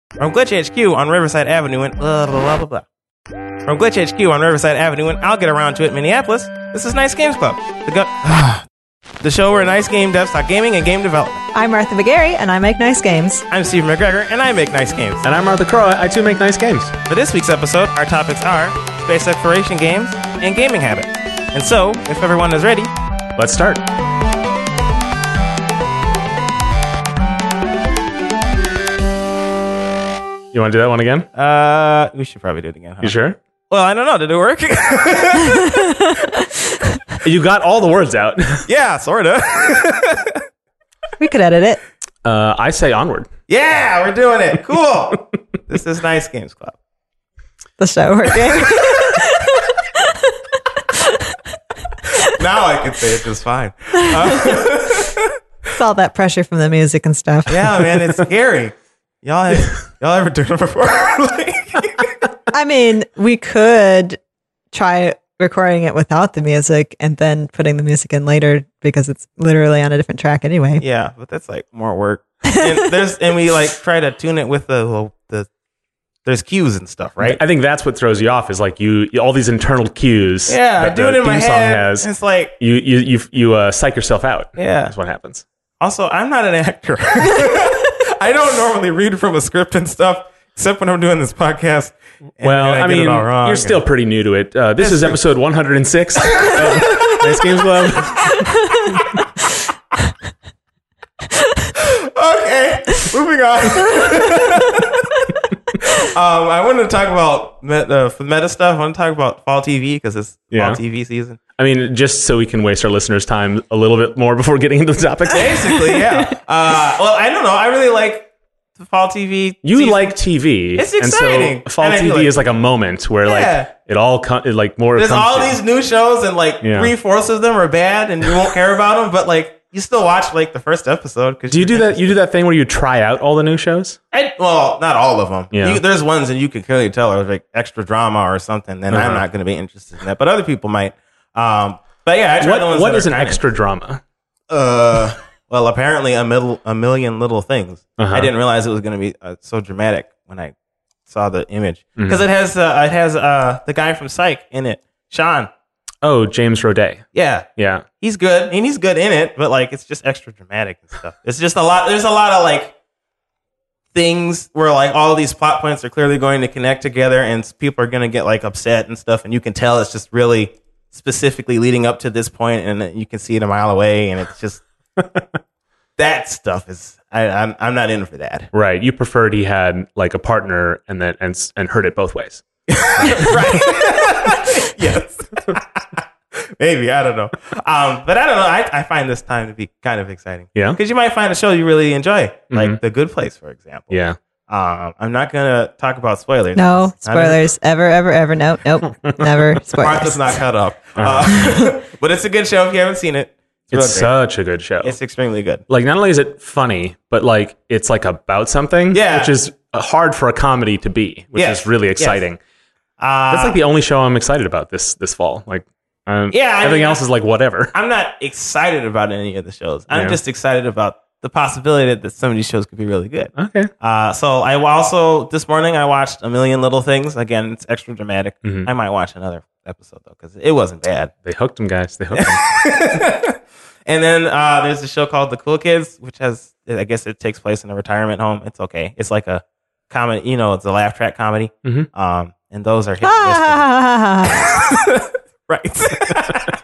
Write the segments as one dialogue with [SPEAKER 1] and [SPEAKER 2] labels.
[SPEAKER 1] From Glitch HQ on Riverside Avenue in blah, blah, blah, blah, blah. From Glitch HQ on Riverside Avenue in I'll Get Around to It, Minneapolis, this is Nice Games Club, the show where nice game devs talk gaming and game development.
[SPEAKER 2] I'm Martha McGarry, and I make nice games.
[SPEAKER 1] I'm Steve McGregor, and I make nice games.
[SPEAKER 3] And I'm Martha Crow. I too make nice games.
[SPEAKER 1] For this week's episode, our topics are space exploration games and gaming habits. And so, if everyone is ready,
[SPEAKER 3] Let's start. You want to do that one again?
[SPEAKER 1] we should probably do it again. Huh?
[SPEAKER 3] You sure?
[SPEAKER 1] Well, I don't know. Did it work?
[SPEAKER 3] You got all the words out.
[SPEAKER 1] Yeah, sorta.
[SPEAKER 2] We could edit it.
[SPEAKER 3] I say onward.
[SPEAKER 1] Yeah, we're doing it. Cool. This is Nice Games Club.
[SPEAKER 2] The show working.
[SPEAKER 1] Now I can say it just fine.
[SPEAKER 2] It's all that pressure from the music and stuff.
[SPEAKER 1] Yeah, man, it's scary. Y'all ever done it before?
[SPEAKER 2] I mean, we could try recording it without the music and then putting the music in later because it's literally on a different track anyway.
[SPEAKER 1] Yeah, but that's like more work. And we like try to tune it with the there's cues and stuff, right?
[SPEAKER 3] I think that's what throws you off is like you all these internal cues.
[SPEAKER 1] Yeah, I
[SPEAKER 3] that
[SPEAKER 1] do
[SPEAKER 3] the
[SPEAKER 1] it in my
[SPEAKER 3] theme song
[SPEAKER 1] head.
[SPEAKER 3] has.
[SPEAKER 1] It's like
[SPEAKER 3] you psych yourself out.
[SPEAKER 1] Yeah,
[SPEAKER 3] That's what happens.
[SPEAKER 1] Also, I'm not an actor. I don't normally read from a script and stuff, except when I'm doing this podcast.
[SPEAKER 3] Well, I mean, you're still pretty new to it. This is episode 106 of Nice Games Club.
[SPEAKER 1] Okay, moving on. I wanted to talk about meta stuff. I want to talk about fall TV because it's fall TV season.
[SPEAKER 3] I mean, just so we can waste our listeners' time a little bit more before getting into the topic.
[SPEAKER 1] Basically, yeah. Well, I don't know. I really like the fall TV.
[SPEAKER 3] You like TV.
[SPEAKER 1] It's exciting.
[SPEAKER 3] And so fall TV is like a moment where like it all more.
[SPEAKER 1] There's all these new shows and like 3/4 of them are bad and you won't care about them, but like you still watch like the first episode.
[SPEAKER 3] Do you do that? You do that thing where you try out all the new shows?
[SPEAKER 1] Well, not all of them.
[SPEAKER 3] Yeah.
[SPEAKER 1] There's ones and you can clearly tell are like extra drama or something. Then I'm not going to be interested in that, but other people might. But yeah, I try the ones.
[SPEAKER 3] What is an extra drama?
[SPEAKER 1] Well, apparently a million little things. I didn't realize it was going to be so dramatic when I saw the image because it has the guy from Psych in it, Sean.
[SPEAKER 3] Oh, James Roday.
[SPEAKER 1] Yeah, he's good, and he's good in it, but like it's just extra dramatic and stuff. It's just a lot. There's a lot of like things where like all these plot points are clearly going to connect together, and people are going to get like upset and stuff, and you can tell it's just really specifically leading up to this point, and you can see it a mile away, and it's just that stuff is. I'm not in for that.
[SPEAKER 3] Right. You preferred he had like a partner and heard it both ways.
[SPEAKER 1] Right. Yes. Maybe, I don't know. But I don't know. I find this time to be kind of exciting.
[SPEAKER 3] Yeah.
[SPEAKER 1] Because you might find a show you really enjoy, like The Good Place, for example.
[SPEAKER 3] Yeah.
[SPEAKER 1] I'm not gonna talk about spoilers.
[SPEAKER 2] No spoilers. Ever. Nope. Never spoilers.
[SPEAKER 1] Martha's not cut up. But it's a good show if you haven't seen it.
[SPEAKER 3] It's such a good show.
[SPEAKER 1] It's extremely good.
[SPEAKER 3] Like, not only is it funny, but like it's like about something, which is hard for a comedy to be, which is really exciting.
[SPEAKER 1] Yes.
[SPEAKER 3] That's like the only show I'm excited about this fall. Like, everything else is like whatever.
[SPEAKER 1] I'm not excited about any of the shows. I'm just excited about the possibility that some of these shows could be really good.
[SPEAKER 3] Okay.
[SPEAKER 1] So I also this morning I watched A Million Little Things. Again, it's extra dramatic. I might watch another episode though because it wasn't bad.
[SPEAKER 3] They hooked them, guys. They hooked them.
[SPEAKER 1] And then there's a show called The Cool Kids, which has, I guess it takes place in a retirement home. It's okay. It's like a comedy, it's a laugh track comedy. And those are hit and miss. Right.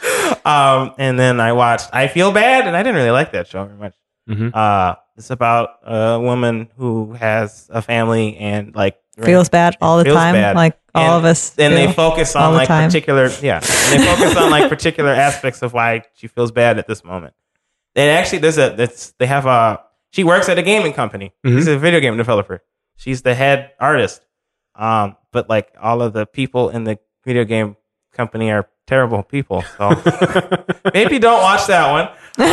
[SPEAKER 1] And then I watched I Feel Bad, and I didn't really like that show very much. It's about a woman who has a family and like
[SPEAKER 2] feels bad all the time,
[SPEAKER 1] bad.
[SPEAKER 2] like all of us.
[SPEAKER 1] And they focus on like particular, and they focus on like particular aspects of why she feels bad at this moment. And actually, she works at a gaming company. She's a video game developer. She's the head artist. But like all of the people in the video game company are terrible people. So maybe don't watch that one.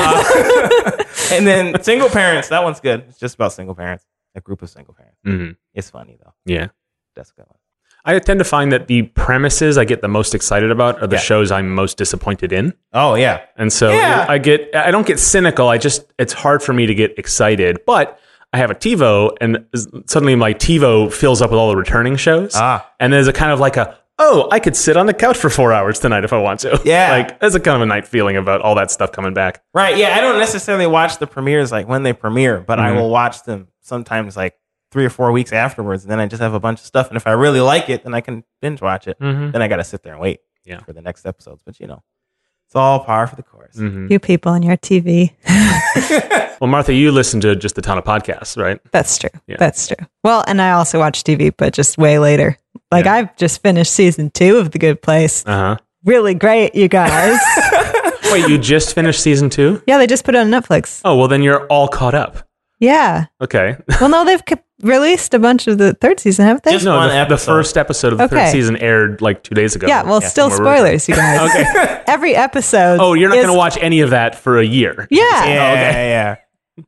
[SPEAKER 1] And then Single Parents, that one's good. It's just about single parents, a group of single parents. It's funny though.
[SPEAKER 3] Yeah.
[SPEAKER 1] That's a good one.
[SPEAKER 3] I tend to find that the premises I get the most excited about are the shows I'm most disappointed in.
[SPEAKER 1] Oh yeah.
[SPEAKER 3] And so I don't get cynical. It's hard for me to get excited, but I have a TiVo, and suddenly my TiVo fills up with all the returning shows. And there's a kind of like I could sit on the couch for 4 hours tonight if I want to.
[SPEAKER 1] Yeah.
[SPEAKER 3] Like, there's a kind of a night feeling about all that stuff coming back.
[SPEAKER 1] Right. Yeah. I don't necessarily watch the premieres like when they premiere, but I will watch them sometimes like 3 or 4 weeks afterwards. And then I just have a bunch of stuff. And if I really like it, then I can binge watch it. Then I got to sit there and wait for the next episodes. But it's all par for the course.
[SPEAKER 2] You people on your TV.
[SPEAKER 3] Well, Martha, you listen to just a ton of podcasts, right?
[SPEAKER 2] That's true. Yeah. That's true. Well, and I also watch TV, but just way later. Like I've just finished season 2 of The Good Place. Really great, you guys.
[SPEAKER 3] Wait, you just finished season 2?
[SPEAKER 2] Yeah, they just put it on Netflix.
[SPEAKER 3] Oh, well, then you're all caught up.
[SPEAKER 2] Yeah.
[SPEAKER 3] Okay.
[SPEAKER 2] Well, no, they've released a bunch of the third season, haven't they?
[SPEAKER 1] Just one episode.
[SPEAKER 3] The first episode of the third season aired like 2 days ago.
[SPEAKER 2] Yeah, well, still spoilers, you guys. Okay. Every episode.
[SPEAKER 3] Oh, you're not going to watch any of that for a year.
[SPEAKER 2] Yeah.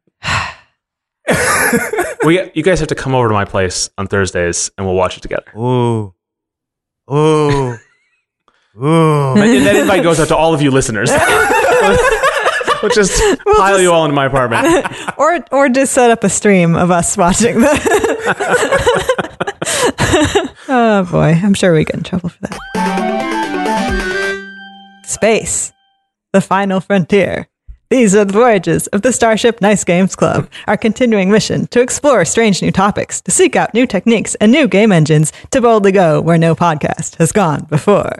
[SPEAKER 3] You guys have to come over to my place on Thursdays, and we'll watch it together.
[SPEAKER 1] Ooh.
[SPEAKER 3] That invite goes out to all of you listeners. We'll just pile you all into my apartment.
[SPEAKER 2] or just set up a stream of us watching Oh boy, I'm sure we get in trouble for that. Space, the final frontier. These are the voyages of the Starship Nice Games Club, our continuing mission to explore strange new topics, to seek out new techniques and new game engines, to boldly go where no podcast has gone before.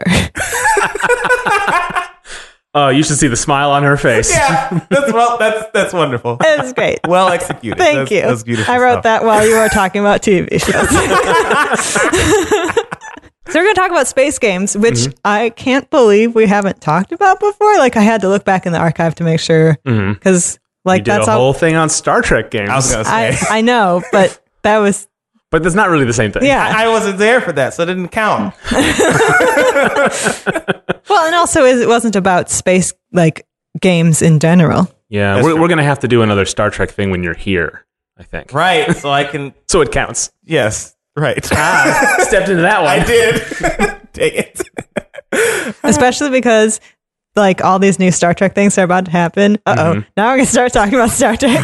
[SPEAKER 3] Oh, you should see the smile on her face.
[SPEAKER 1] Yeah, that's wonderful.
[SPEAKER 2] It's great.
[SPEAKER 1] Well executed.
[SPEAKER 2] Thank you.
[SPEAKER 1] That's beautiful.
[SPEAKER 2] I wrote that while you were talking about TV shows. So we're going to talk about space games, which I can't believe we haven't talked about before. Like I had to look back in the archive to make sure, because like
[SPEAKER 3] you did a whole thing on Star Trek games.
[SPEAKER 1] I was going to say.
[SPEAKER 2] I know, but that was.
[SPEAKER 3] But that's not really the same thing.
[SPEAKER 2] Yeah,
[SPEAKER 1] I wasn't there for that, so it didn't count.
[SPEAKER 2] Well, and also it wasn't about space like games in general.
[SPEAKER 3] Yeah, we're going to have to do another Star Trek thing when you're here, I think.
[SPEAKER 1] Right, so I can.
[SPEAKER 3] So it counts.
[SPEAKER 1] Yes. Right.
[SPEAKER 3] Stepped into that one.
[SPEAKER 1] I did. Dang it.
[SPEAKER 2] Especially because like all these new Star Trek things are about to happen. Now we're going to start talking about Star Trek.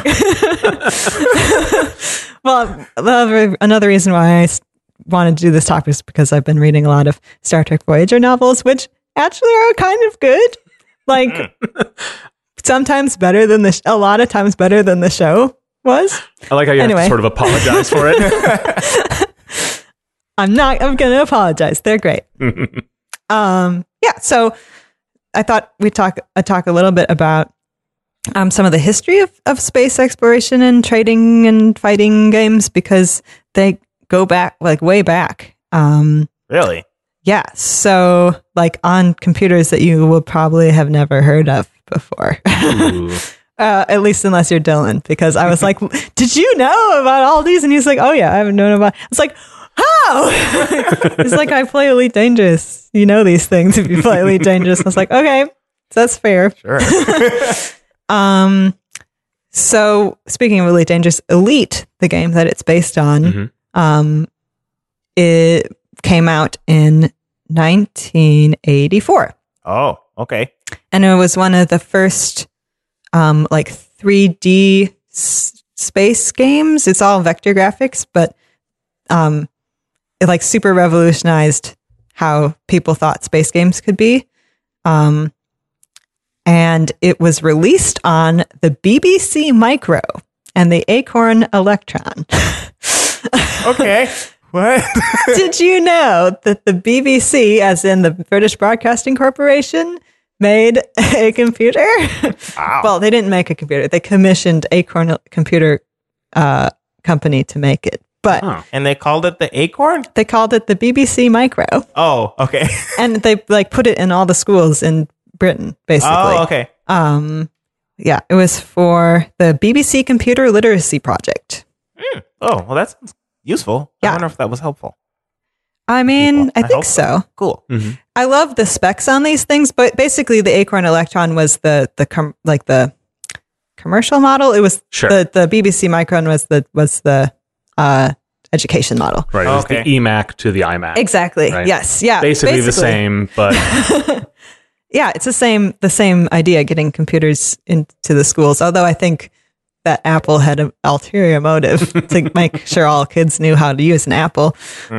[SPEAKER 2] Well, another reason why I wanted to do this topic is because I've been reading a lot of Star Trek Voyager novels, which actually are kind of good. Like sometimes better than a lot of times better than the show was.
[SPEAKER 3] I like how you have to sort of apologize for it.
[SPEAKER 2] I'm going to apologize. They're great. So I thought I'd talk a little bit about some of the history of space exploration and trading and fighting games, because they go back like way back.
[SPEAKER 1] Really?
[SPEAKER 2] Yeah. So like on computers that you will probably have never heard of before. At least unless you're Dylan, because I was like, did you know about all these? And he's like, oh yeah, I haven't known about. It's like, how? It's like, I play Elite Dangerous. You know these things if you play Elite Dangerous. I was like, okay, that's fair.
[SPEAKER 1] Sure.
[SPEAKER 2] So speaking of Elite Dangerous, Elite, the game that it's based on, it came out in 1984.
[SPEAKER 1] Oh, okay.
[SPEAKER 2] And it was one of the first like 3D space games. It's all vector graphics, but it like super revolutionized how people thought space games could be. And it was released on the BBC Micro and the Acorn Electron.
[SPEAKER 1] Okay. What?
[SPEAKER 2] Did you know that the BBC, as in the British Broadcasting Corporation, made a computer?
[SPEAKER 1] Wow.
[SPEAKER 2] Well, they didn't make a computer. They commissioned Acorn Computer Company to make it. But
[SPEAKER 1] and they called it the Acorn?
[SPEAKER 2] They called it the BBC Micro.
[SPEAKER 1] Oh, okay.
[SPEAKER 2] And they like put it in all the schools in Britain, basically.
[SPEAKER 1] Oh, okay.
[SPEAKER 2] Yeah, it was for the BBC Computer Literacy Project.
[SPEAKER 1] Oh, well, that sounds useful.
[SPEAKER 2] Yeah.
[SPEAKER 1] I wonder if that was helpful.
[SPEAKER 2] I mean, I think so.
[SPEAKER 1] Cool.
[SPEAKER 3] Mm-hmm.
[SPEAKER 2] I love the specs on these things, but basically the Acorn Electron was the commercial model. It was the BBC Micron was the education model.
[SPEAKER 3] Right. It was the eMac to the iMac.
[SPEAKER 2] Exactly. Right? Yes. Yeah.
[SPEAKER 3] Basically the same, but
[SPEAKER 2] yeah, it's the same idea, getting computers into the schools. Although I think that Apple had an ulterior motive to make sure all kids knew how to use an Apple.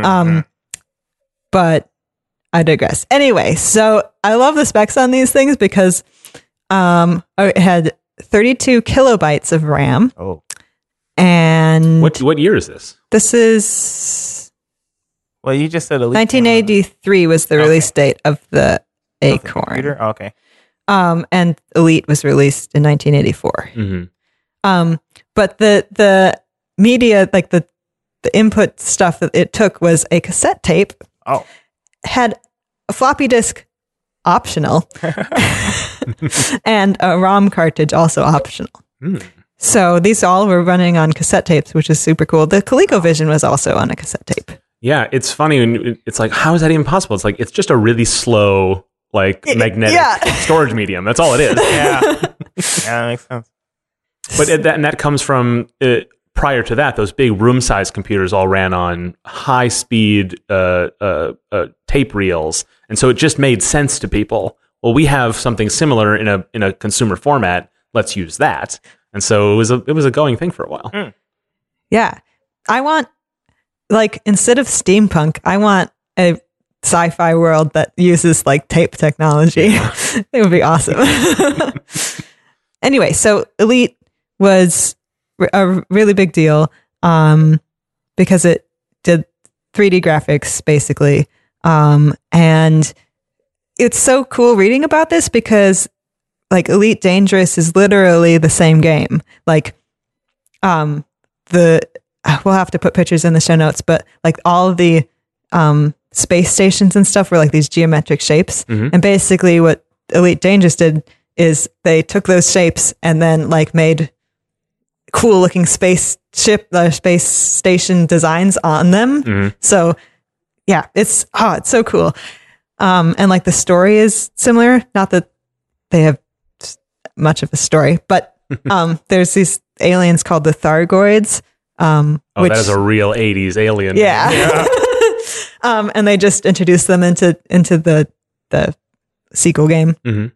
[SPEAKER 2] But I digress. Anyway, so I love the specs on these things because it had 32 kilobytes of RAM.
[SPEAKER 1] Oh.
[SPEAKER 2] And
[SPEAKER 3] what year is this?
[SPEAKER 2] This is...
[SPEAKER 1] Well, you just said Elite.
[SPEAKER 2] 1983 was the release date of the Acorn.
[SPEAKER 1] Okay.
[SPEAKER 2] And Elite was released in 1984. But the media, like the input stuff that it took was a cassette tape.
[SPEAKER 1] Oh.
[SPEAKER 2] Had a floppy disk optional and a ROM cartridge also optional. So these all were running on cassette tapes, which is super cool. The ColecoVision was also on a cassette tape.
[SPEAKER 3] Yeah, it's funny. It's like, how is that even possible? It's like, it's just a really slow, like, magnetic storage medium. That's all it is.
[SPEAKER 1] Yeah, that makes sense.
[SPEAKER 3] But that comes from, prior to that, those big room-sized computers all ran on high-speed tape reels. And so it just made sense to people. Well, we have something similar in a consumer format. Let's use that. And so it was a going thing for a while.
[SPEAKER 2] Yeah. I want, like, instead of steampunk, I want a sci-fi world that uses, like, tape technology. It would be awesome. Anyway, so Elite was a really big deal because it did 3D graphics, basically. And it's so cool reading about this because, like, Elite Dangerous is literally the same game. Like, we'll have to put pictures in the show notes, but like all of the space stations and stuff were like these geometric shapes. And basically what Elite Dangerous did is they took those shapes and then like made cool looking space station designs on them. So yeah, it's so cool. And like the story is similar. Not that they have much of a story, but there's these aliens called the Thargoids.
[SPEAKER 3] That is a real 80s alien.
[SPEAKER 2] Yeah. And they just introduced them into the sequel game.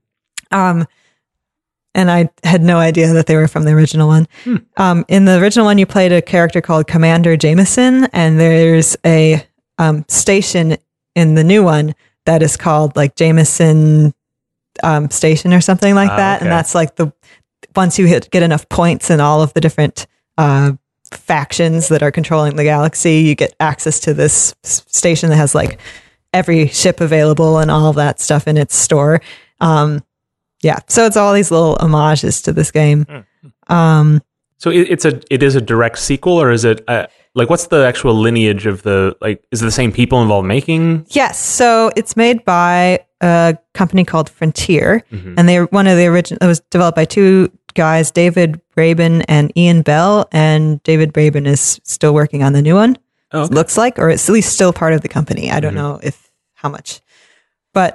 [SPEAKER 2] And I had no idea that they were from the original one. In the original one, you played a character called Commander Jameson, and there's a station in the new one that is called like Jameson Station or something like that. Okay. And that's like once you get enough points in all of the different factions that are controlling the galaxy, you get access to this station that has like every ship available and all of that stuff in its store. So it's all these little homages to this game.
[SPEAKER 3] So it is a direct sequel, or is it like what's the actual lineage of is it the same people involved making?
[SPEAKER 2] Yes, so it's made by a company called Frontier, and they're one of the original. It was developed by two guys, David Braben and Ian Bell, and David Braben is still working on the new one. Oh, okay. It looks like, or it's at least still part of the company. I don't know how much, but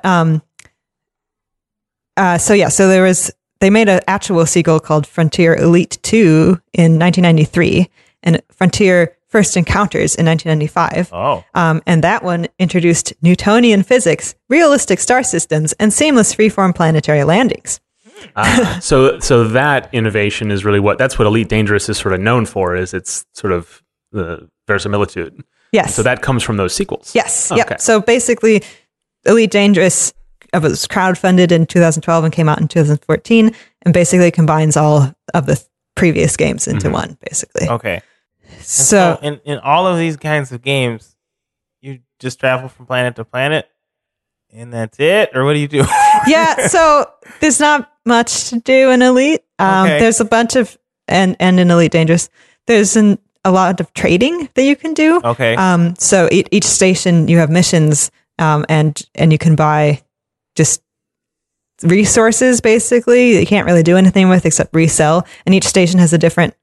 [SPEAKER 2] so they made an actual sequel called Frontier Elite 2 in 1993, and Frontier First Encounters in 1995. And that one introduced Newtonian physics, realistic star systems, and seamless freeform planetary landings.
[SPEAKER 3] So that innovation is really that's what Elite Dangerous is sort of known for, is its sort of the verisimilitude.
[SPEAKER 2] Yes.
[SPEAKER 3] So that comes from those sequels.
[SPEAKER 2] Yes. Okay. Yep. So basically, Elite Dangerous was crowdfunded in 2012 and came out in 2014, and basically combines all of the previous games into one, basically.
[SPEAKER 1] Okay. So in all of these kinds of games, you just travel from planet to planet, and that's it? Or what do you do?
[SPEAKER 2] Yeah, so there's not much to do in Elite. There's a bunch of, and in Elite Dangerous, there's a lot of trading that you can do.
[SPEAKER 1] Okay.
[SPEAKER 2] So each station, you have missions, and you can buy just resources, basically. You can't really do anything with except resell. And each station has a different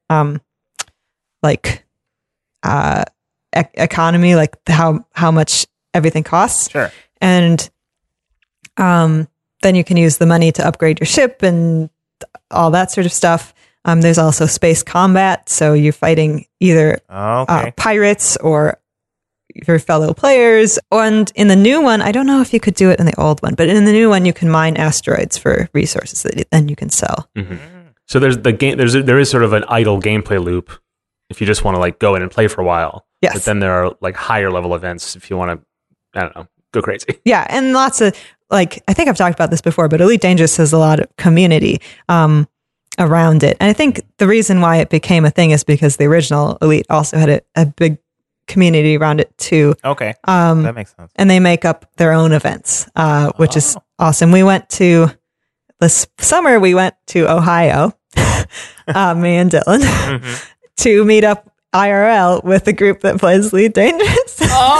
[SPEAKER 2] economy, like how much everything costs.
[SPEAKER 1] Sure.
[SPEAKER 2] And then you can use the money to upgrade your ship and all that sort of stuff. There's also space combat, so you're fighting either pirates or your fellow players. And in the new one, I don't know if you could do it in the old one, but in the new one, you can mine asteroids for resources that then you can sell.
[SPEAKER 3] So there's the game. There is sort of an idle gameplay loop if you just want to like go in and play for a while.
[SPEAKER 2] Yes.
[SPEAKER 3] But then there are like higher level events if you want to, I don't know, go crazy.
[SPEAKER 2] Yeah, and lots of like I think I've talked about this before, but Elite Dangerous has a lot of community around it, and I think the reason why it became a thing is because the original Elite also had a big community around it too.
[SPEAKER 1] Okay, that makes sense.
[SPEAKER 2] And they make up their own events, which is awesome. We went to this summer. We went to Ohio, me and Dylan, to meet up IRL with the group that plays Elite Dangerous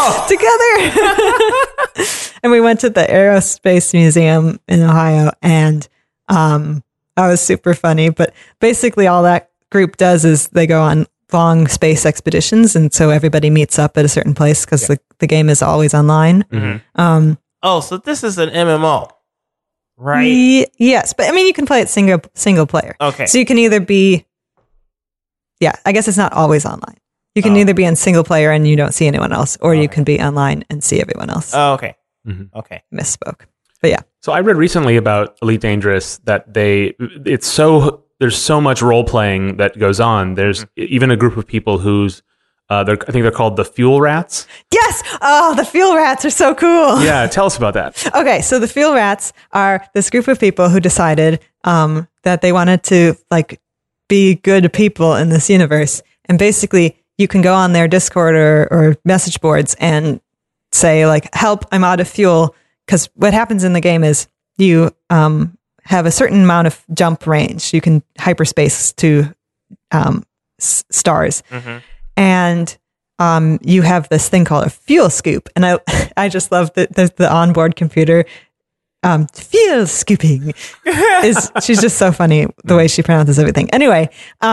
[SPEAKER 2] together. And we went to the Aerospace Museum in Ohio, and that was super funny. But basically, all that group does is they go on long space expeditions, and so everybody meets up at a certain place because the game is always online.
[SPEAKER 1] So this is an MMO, right?
[SPEAKER 2] Yes, but I mean, you can play it single player.
[SPEAKER 1] Okay,
[SPEAKER 2] so you can either be, I guess it's not always online. You can either be in single player and you don't see anyone else, or you can be online and see everyone else.
[SPEAKER 1] Oh, okay.
[SPEAKER 2] Okay, misspoke, but yeah.
[SPEAKER 3] So I read recently about Elite Dangerous that there's so much role playing that goes on. There's even a group of people who's I think they're called the Fuel Rats.
[SPEAKER 2] Yes. Oh, the Fuel Rats are so cool.
[SPEAKER 3] Yeah, tell us about that.
[SPEAKER 2] Okay, so the Fuel Rats are this group of people who decided that they wanted to like be good people in this universe, and basically you can go on their Discord or message boards and say like, "Help! I'm out of fuel." Because what happens in the game is you have a certain amount of jump range. You can hyperspace to stars. And you have this thing called a fuel scoop. And I just love the onboard computer. Fuel scooping. She's just so funny the way she pronounces everything. Anyway,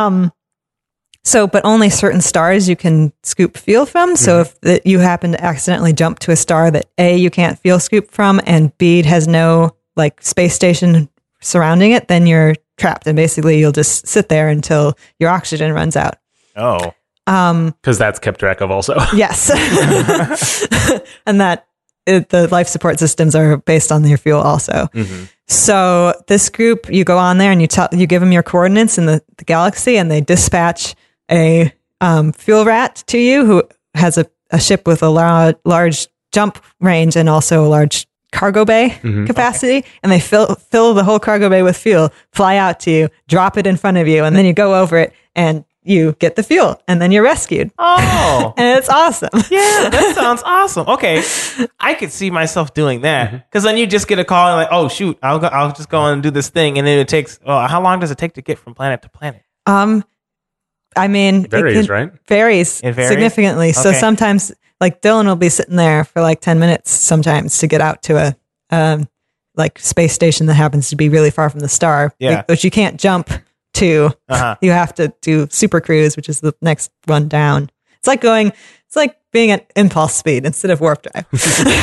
[SPEAKER 2] but only certain stars you can scoop fuel from. So if you happen to accidentally jump to a star that A, you can't fuel scoop from, and B, it has no like space station surrounding it, then you're trapped. And basically you'll just sit there until your oxygen runs out.
[SPEAKER 1] Oh.
[SPEAKER 3] Because that's kept track of also.
[SPEAKER 2] Yes. And that the life support systems are based on your fuel also. So this group, you go on there and you give them your coordinates in the galaxy, and they dispatch a fuel rat to you who has a ship with a large jump range and also a large cargo bay capacity, and they fill the whole cargo bay with fuel, fly out to you, drop it in front of you, and then you go over it and you get the fuel, and then you're rescued.
[SPEAKER 1] Oh.
[SPEAKER 2] And it's awesome.
[SPEAKER 1] Yeah, that sounds awesome. Okay. I could see myself doing that. Because then you just get a call and like, oh, shoot, I'll just go and do this thing. And then it takes, how long does it take to get from planet to planet?
[SPEAKER 2] I mean,
[SPEAKER 3] varies, right?
[SPEAKER 2] Varies significantly. Okay. So sometimes, like Dylan will be sitting there for like 10 minutes sometimes to get out to a like space station that happens to be really far from the star, which you can't jump to. You have to do Super Cruise, which is the next one down. It's like being at impulse speed instead of warp drive.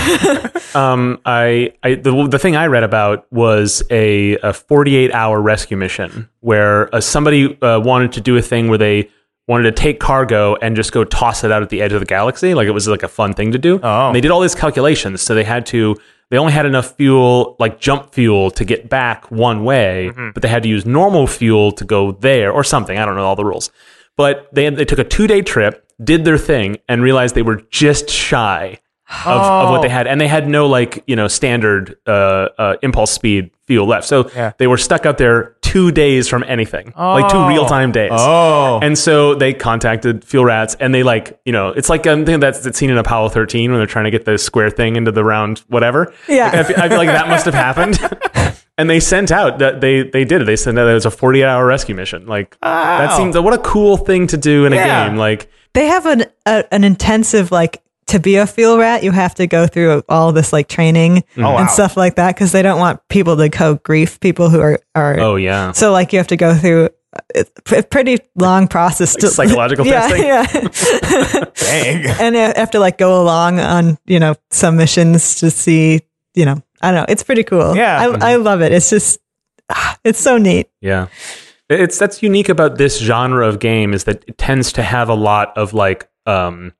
[SPEAKER 3] The thing I read about was a 48-hour rescue mission where somebody wanted to do a thing where they wanted to take cargo and just go toss it out at the edge of the galaxy. Like it was like a fun thing to do. And they did all these calculations. So they only had enough fuel, like jump fuel, to get back one way, but they had to use normal fuel to go there or something. I don't know all the rules. But they took a 2-day trip, did their thing, and realized they were just shy of what they had. And they had no standard impulse speed fuel left. So they were stuck out there 2 days from anything, like 2 real-time days. And so they contacted Fuel Rats, and they it's like a thing that's seen in Apollo 13 when they're trying to get the square thing into the round whatever.
[SPEAKER 2] Yeah.
[SPEAKER 3] I feel like that must have happened. And they sent out that they did it. They sent out it was a 48-hour rescue mission. Like that seems what a cool thing to do in a game. Like
[SPEAKER 2] they have an intensive to be a fuel rat, you have to go through all this training and stuff like that because they don't want people to grief people who are.
[SPEAKER 3] Oh yeah. So
[SPEAKER 2] you have to go through a pretty long process to
[SPEAKER 3] psychological testing.
[SPEAKER 2] Yeah.
[SPEAKER 1] Dang.
[SPEAKER 2] And you have to go along on some missions to see I don't know. It's pretty cool.
[SPEAKER 1] Yeah.
[SPEAKER 2] I love it. It's just it's so neat.
[SPEAKER 3] Yeah. That's unique about this genre of game is that it tends to have a lot of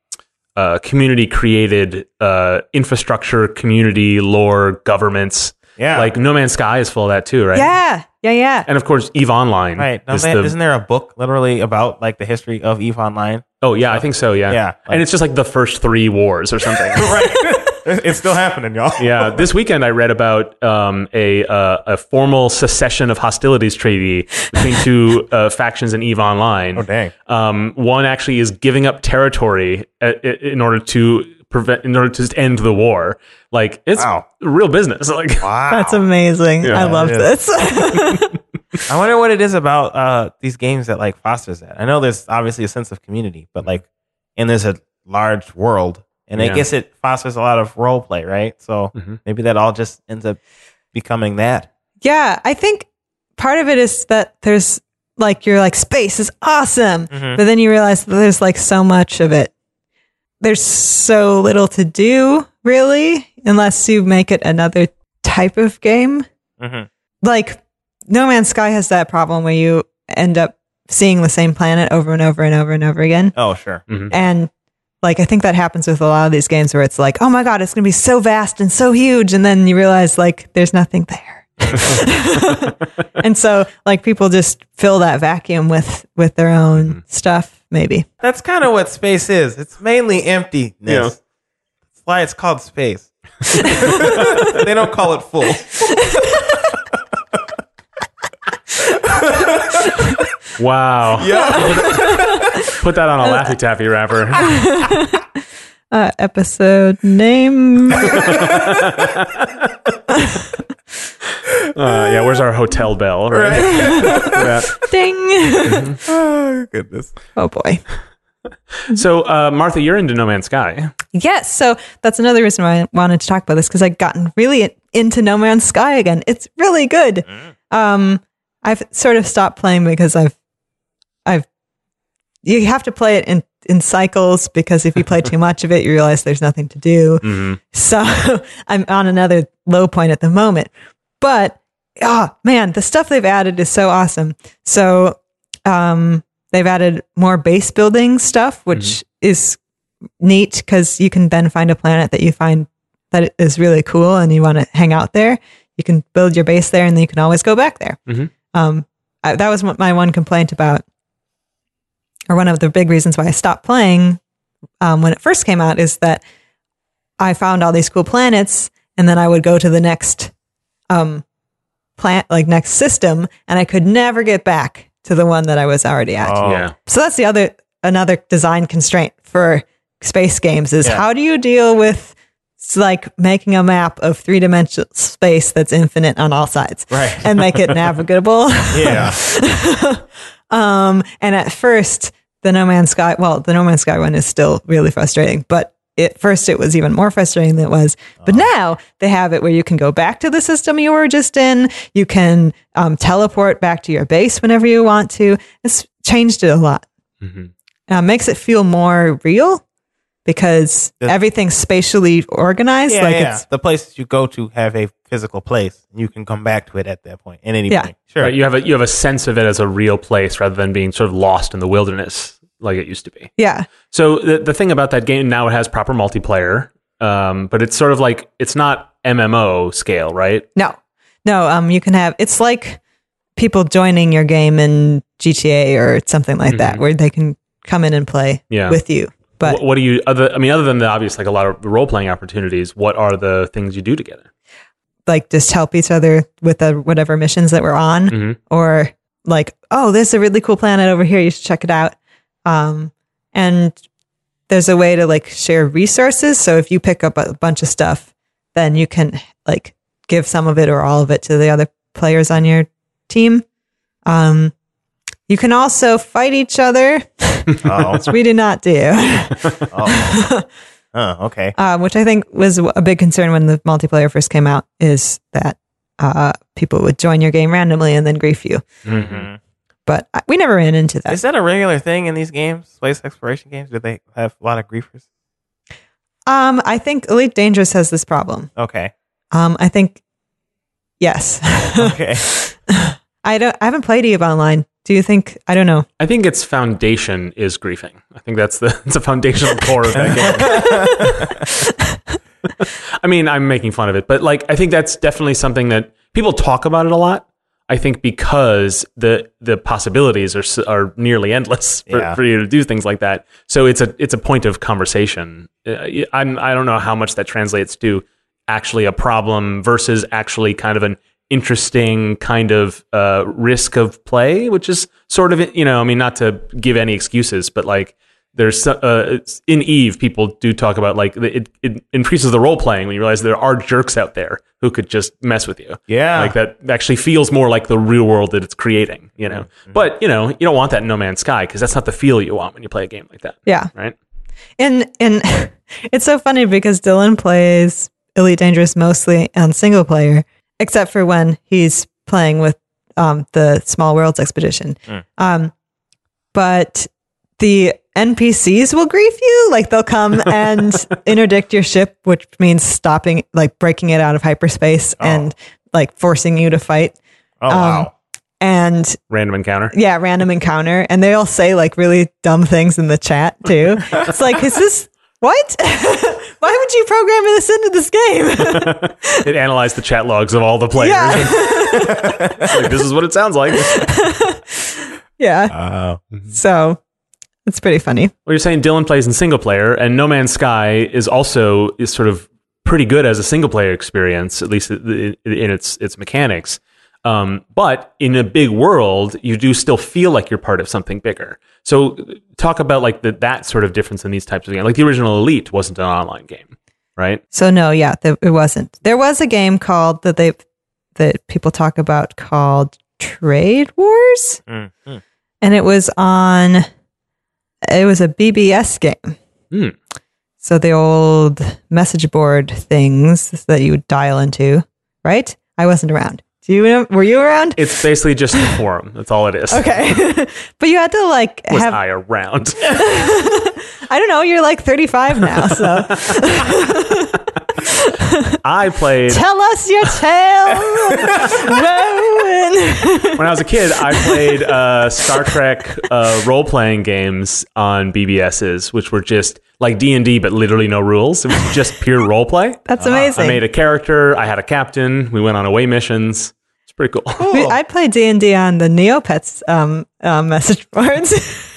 [SPEAKER 3] community created infrastructure, community lore, governments
[SPEAKER 1] Yeah.
[SPEAKER 3] Like No Man's Sky is full of that too, right?
[SPEAKER 2] Yeah.
[SPEAKER 3] And of course, EVE Online.
[SPEAKER 1] Right. Isn't there a book literally about like the history of EVE Online?
[SPEAKER 3] Oh yeah, I think so. Yeah.
[SPEAKER 1] Yeah.
[SPEAKER 3] And it's just like the first 3 wars or something.
[SPEAKER 1] Right. It's still happening, y'all.
[SPEAKER 3] Yeah. This weekend I read about a formal cessation of hostilities treaty between 2 factions in EVE Online.
[SPEAKER 1] Oh dang.
[SPEAKER 3] One actually is giving up territory in order to just end the war. Like it's real business. Like
[SPEAKER 1] Wow.
[SPEAKER 2] That's amazing.
[SPEAKER 3] Yeah,
[SPEAKER 2] I love this.
[SPEAKER 1] I wonder what it is about these games that like fosters that. I know there's obviously a sense of community, but like, and there's a large world, and I guess it fosters a lot of role play, right? So maybe that all just ends up becoming that.
[SPEAKER 2] Yeah, I think part of it is that there's like, you're like, space is awesome, but then you realize that there's like so much of it. There's so little to do, really, unless you make it another type of game. Like No Man's Sky has that problem where you end up seeing the same planet over and over and over and over again.
[SPEAKER 1] Oh, sure.
[SPEAKER 2] And like, I think that happens with a lot of these games where it's like, oh my God, it's going to be so vast and so huge. And then you realize like, there's nothing there. And so like people just fill that vacuum with their own stuff, maybe.
[SPEAKER 1] That's kind of what space is. It's mainly emptiness.
[SPEAKER 3] Yeah.
[SPEAKER 1] That's why it's called space. They don't call it full.
[SPEAKER 3] wow.
[SPEAKER 1] Yeah.
[SPEAKER 3] Put that on a Laffy Taffy wrapper.
[SPEAKER 2] Episode name.
[SPEAKER 3] Yeah, where's our hotel bell? Right. Yeah.
[SPEAKER 2] Ding.
[SPEAKER 1] Oh, goodness.
[SPEAKER 2] Oh boy.
[SPEAKER 3] So, Martha, you're into No Man's Sky.
[SPEAKER 2] Yes. So that's another reason why I wanted to talk about this, because I've gotten really into No Man's Sky again. It's really good. I've sort of stopped playing because you have to play it in cycles, because if you play too much of it, you realize there's nothing to do. So I'm on another low point at the moment. But, oh man, the stuff they've added is so awesome. So they've added more base building stuff, which is neat, because you can then find a planet that you find that is really cool and you want to hang out there. You can build your base there, and then you can always go back there. That was my one complaint about, or one of the big reasons why I stopped playing when it first came out, is that I found all these cool planets, and then I would go to the next next system, and I could never get back to the one that I was already at.
[SPEAKER 3] Yeah.
[SPEAKER 2] So that's another design constraint for space games is how do you deal with like making a map of 3-dimensional space that's infinite on all sides,
[SPEAKER 1] right,
[SPEAKER 2] and make it navigable.
[SPEAKER 1] Yeah.
[SPEAKER 2] And at first, the No Man's Sky one is still really frustrating, but at first it was even more frustrating than it was. But now they have it where you can go back to the system you were just in. You can teleport back to your base whenever you want to. It's changed it a lot. Makes it feel more real, because everything's spatially organized.
[SPEAKER 1] It's the places you go to have a physical place. You can come back to it at that point, at any point. Sure.
[SPEAKER 3] Right, you have a sense of it as a real place rather than being sort of lost in the wilderness like it used to be.
[SPEAKER 2] Yeah.
[SPEAKER 3] So the thing about that game now, it has proper multiplayer, but it's sort of like, it's not MMO scale, right?
[SPEAKER 2] No. You can have, it's like people joining your game in GTA or something like that, where they can come in and play with you. But
[SPEAKER 3] what do you other than the obvious, like a lot of role playing opportunities, what are the things you do together?
[SPEAKER 2] Like just help each other with whatever missions that we're on, or like, oh, there's a really cool planet over here, you should check it out. And there's a way to like share resources. So if you pick up a bunch of stuff, then you can like give some of it or all of it to the other players on your team. You can also fight each other, which we do not do.
[SPEAKER 1] Okay.
[SPEAKER 2] Which I think was a big concern when the multiplayer first came out, is that people would join your game randomly and then grief you. But we never ran into that.
[SPEAKER 1] Is that a regular thing in these games, space exploration games? Do they have a lot of griefers?
[SPEAKER 2] I think Elite Dangerous has this problem.
[SPEAKER 1] Okay.
[SPEAKER 2] I think, yes.
[SPEAKER 1] Okay.
[SPEAKER 2] I haven't played EVE Online. Do you think? I don't know.
[SPEAKER 3] I think its foundation is griefing. I think that's the foundational core of that game. I mean, I'm making fun of it, but like, I think that's definitely something that people talk about it a lot. I think because the possibilities are nearly endless for you to do things like that. So it's a point of conversation. I don't know how much that translates to actually a problem versus actually kind of an interesting kind of risk of play, which is sort of, I mean, not to give any excuses, but like there's in EVE, people do talk about like it increases the role playing when you realize there are jerks out there who could just mess with you.
[SPEAKER 1] Yeah.
[SPEAKER 3] Like that actually feels more like the real world that it's creating, Mm-hmm. But, you don't want that in No Man's Sky because that's not the feel you want when you play a game like that.
[SPEAKER 2] Yeah.
[SPEAKER 3] Right.
[SPEAKER 2] And it's so funny because Dylan plays Elite Dangerous mostly on single player, except for when he's playing with the Small Worlds expedition. But the NPCs will grief you. Like they'll come and interdict your ship, which means stopping, like breaking it out of hyperspace and like forcing you to fight.
[SPEAKER 1] Oh, wow.
[SPEAKER 2] And
[SPEAKER 3] random encounter.
[SPEAKER 2] Yeah, random encounter. And they all say like really dumb things in the chat too. It's like, is this what? Why would you program this into this game?
[SPEAKER 3] It analyzed the chat logs of all the players.
[SPEAKER 2] Yeah.
[SPEAKER 3] Like, this is what it sounds like.
[SPEAKER 2] Yeah. So it's pretty funny.
[SPEAKER 3] Well, you're saying Dylan plays in single player, and No Man's Sky is sort of pretty good as a single player experience, at least in its mechanics. But in a big world, you do still feel like you're part of something bigger. So talk about like that sort of difference in these types of games. Like the original Elite wasn't an online game, right?
[SPEAKER 2] So no, yeah, it wasn't. There was a game called that people talk about called Trade Wars, and it was a BBS game. So the old message board things that you would dial into, right? I wasn't around. Were you around?
[SPEAKER 3] It's basically just a forum. That's all it is.
[SPEAKER 2] Okay. But you had to like
[SPEAKER 3] Was I around?
[SPEAKER 2] I don't know. You're like 35 now, so.
[SPEAKER 3] I played.
[SPEAKER 2] Tell us your tale, Rowan.
[SPEAKER 3] When I was a kid, I played Star Trek role-playing games on BBSs, which were just like D&D, but literally no rules. It was just pure role play.
[SPEAKER 2] That's amazing.
[SPEAKER 3] I made a character. I had a captain. We went on away missions. It's pretty cool.
[SPEAKER 2] I played D&D on the Neopets message boards.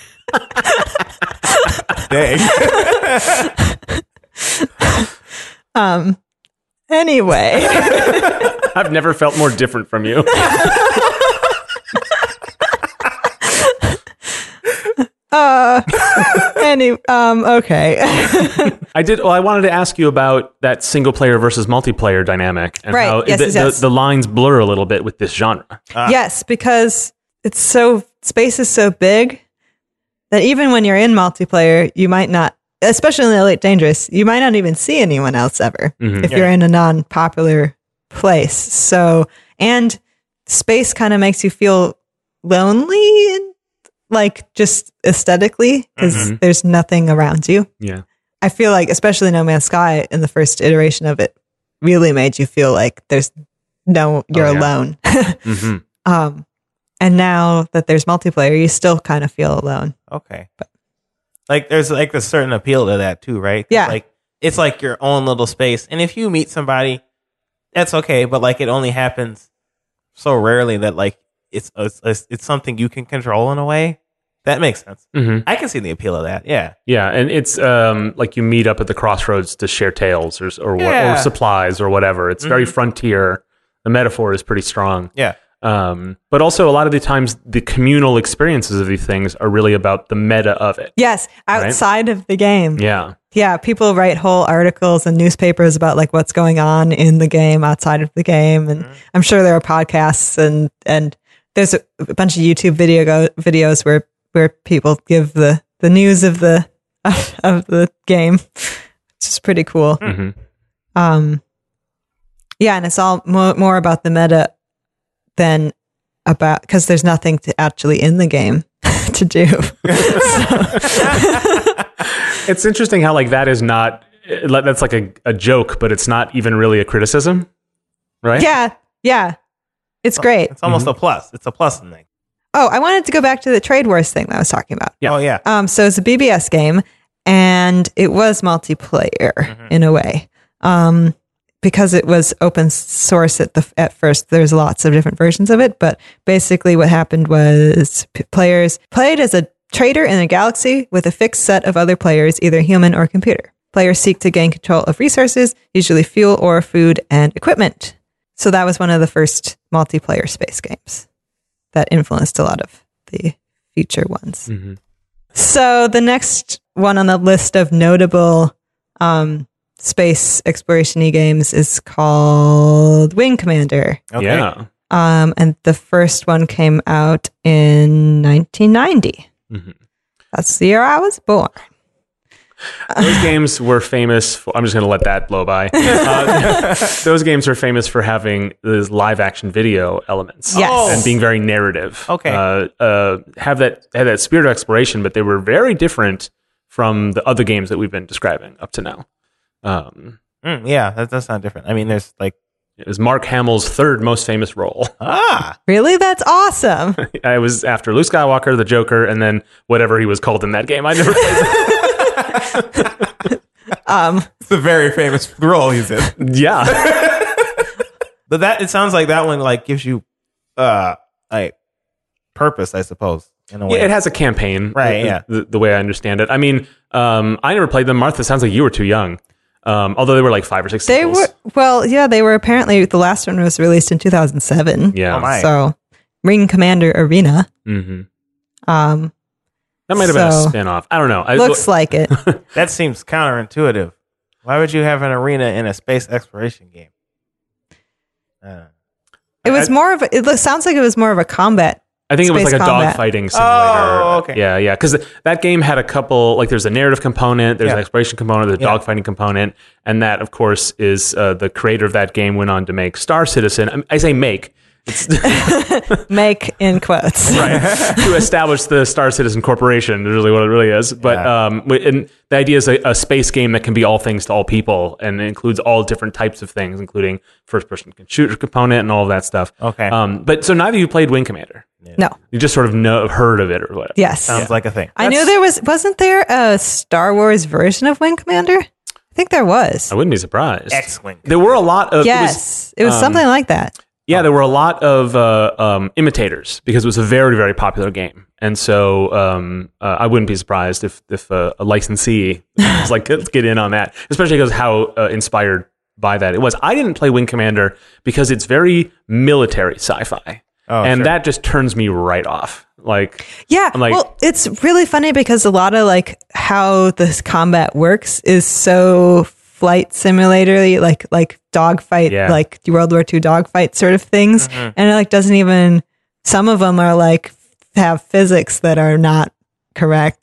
[SPEAKER 1] Dang.
[SPEAKER 2] Anyway.
[SPEAKER 3] I've never felt more different from you.
[SPEAKER 2] Okay.
[SPEAKER 3] I wanted to ask you about that single player versus multiplayer dynamic and
[SPEAKER 2] right.
[SPEAKER 3] how
[SPEAKER 2] Yes.
[SPEAKER 3] the lines blur a little bit with this genre.
[SPEAKER 2] Yes, because space is so big that even when you're in multiplayer, you might not, especially in Elite Dangerous, you might not even see anyone else ever if you're in a non-popular place. So, and space kind of makes you feel lonely, like just aesthetically, because there's nothing around you.
[SPEAKER 3] Yeah.
[SPEAKER 2] I feel like, especially No Man's Sky in the first iteration of it, really made you feel like you're alone. And now that there's multiplayer, you still kind of feel alone.
[SPEAKER 1] Okay. But like there's like a certain appeal to that too, right?
[SPEAKER 2] Yeah.
[SPEAKER 1] It's like your own little space. And if you meet somebody, that's okay, but like it only happens so rarely that like it's something you can control in a way. That makes sense. I can see the appeal of that. Yeah.
[SPEAKER 3] Yeah, and it's like you meet up at the crossroads to share tales or supplies or whatever. It's very frontier. The metaphor is pretty strong.
[SPEAKER 1] Yeah.
[SPEAKER 3] But also a lot of the times the communal experiences of these things are really about the meta of it.
[SPEAKER 2] Yes, outside of the game.
[SPEAKER 3] Yeah.
[SPEAKER 2] Yeah, people write whole articles and newspapers about like what's going on in the game outside of the game, and I'm sure there are podcasts and there's a bunch of YouTube videos where people give the news of the game, which is pretty cool. Yeah, and it's all more about the meta than about, because there's nothing actually in the game to do.
[SPEAKER 3] It's interesting how like that is not, that's like a joke, but it's not even really a criticism, right?
[SPEAKER 2] Yeah. It's great.
[SPEAKER 1] It's almost a plus. It's a plus thing.
[SPEAKER 2] Oh, I wanted to go back to the Trade Wars thing that I was talking about.
[SPEAKER 3] Yeah.
[SPEAKER 1] Oh, yeah.
[SPEAKER 2] So it's a BBS game, and it was multiplayer in a way. Because it was open source at first, there's lots of different versions of it. But basically what happened was players played as a trader in a galaxy with a fixed set of other players, either human or computer. Players seek to gain control of resources, usually fuel or food and equipment. So that was one of the first multiplayer space games that influenced a lot of the future ones. Mm-hmm. So the next one on the list of notable space exploration-y games is called Wing Commander.
[SPEAKER 3] Okay. Yeah.
[SPEAKER 2] And the first one came out in 1990. Mm-hmm. That's the year I was born.
[SPEAKER 3] Those games were famous for, I'm just going to let that blow by. Those games are famous for having those live action video elements.
[SPEAKER 2] Yes.
[SPEAKER 3] And being very narrative.
[SPEAKER 1] Okay.
[SPEAKER 3] Have that spirit of exploration, but they were very different from the other games that we've been describing up to now.
[SPEAKER 1] Yeah, that does sound different. I mean, there's like...
[SPEAKER 3] It was Mark Hamill's third most famous role.
[SPEAKER 2] Really? That's awesome.
[SPEAKER 3] I was after Luke Skywalker, the Joker, and then whatever he was called in that game. I never played that.
[SPEAKER 1] It's a very famous role he's in.
[SPEAKER 3] Yeah.
[SPEAKER 1] But it sounds like that one like gives you like purpose, I suppose, in a way.
[SPEAKER 3] Yeah, it has a campaign.
[SPEAKER 1] Right, yeah.
[SPEAKER 3] The way I understand it. I mean, I never played them. Martha, sounds like you were too young. Although they were like 5 or 6
[SPEAKER 2] sequels. They were apparently, the last one was released in 2007.
[SPEAKER 3] Yeah.
[SPEAKER 1] Oh my.
[SPEAKER 2] So Wing Commander Arena.
[SPEAKER 3] Mm-hmm. That might have been a spin-off. I don't know.
[SPEAKER 2] Looks like it.
[SPEAKER 1] That seems counterintuitive. Why would you have an arena in a space exploration game?
[SPEAKER 2] It sounds like it was more of a combat.
[SPEAKER 3] I think it was like a dogfighting simulator.
[SPEAKER 1] Oh, okay.
[SPEAKER 3] Yeah. Because that game had a couple, like there's a narrative component, there's an exploration component, there's a dogfighting component. And that, of course, is the creator of that game went on to make Star Citizen. I say make.
[SPEAKER 2] Make in quotes.
[SPEAKER 3] Right. To establish the Star Citizen Corporation is really what it really is. But and the idea is a space game that can be all things to all people, and it includes all different types of things, including first-person shooter component and all of that stuff.
[SPEAKER 1] Okay.
[SPEAKER 3] But so neither of you played Wing Commander.
[SPEAKER 2] No.
[SPEAKER 3] You just sort of heard of it or whatever.
[SPEAKER 2] Yes.
[SPEAKER 1] Sounds like a thing.
[SPEAKER 2] I knew wasn't there a Star Wars version of Wing Commander? I think there was.
[SPEAKER 3] I wouldn't be surprised.
[SPEAKER 1] X-Wing.
[SPEAKER 3] There were a lot of...
[SPEAKER 2] It was something like that.
[SPEAKER 3] Yeah, there were a lot of imitators because it was a very, very popular game. And so I wouldn't be surprised if a licensee was like, let's get in on that, especially because how inspired by that it was. I didn't play Wing Commander because it's very military sci-fi. And that just turns me right off.
[SPEAKER 2] It's really funny because a lot of like how this combat works is so flight simulator, like dogfight, like World War II dogfight sort of things. Mm-hmm. And it like doesn't even, some of them are like have physics that are not correct.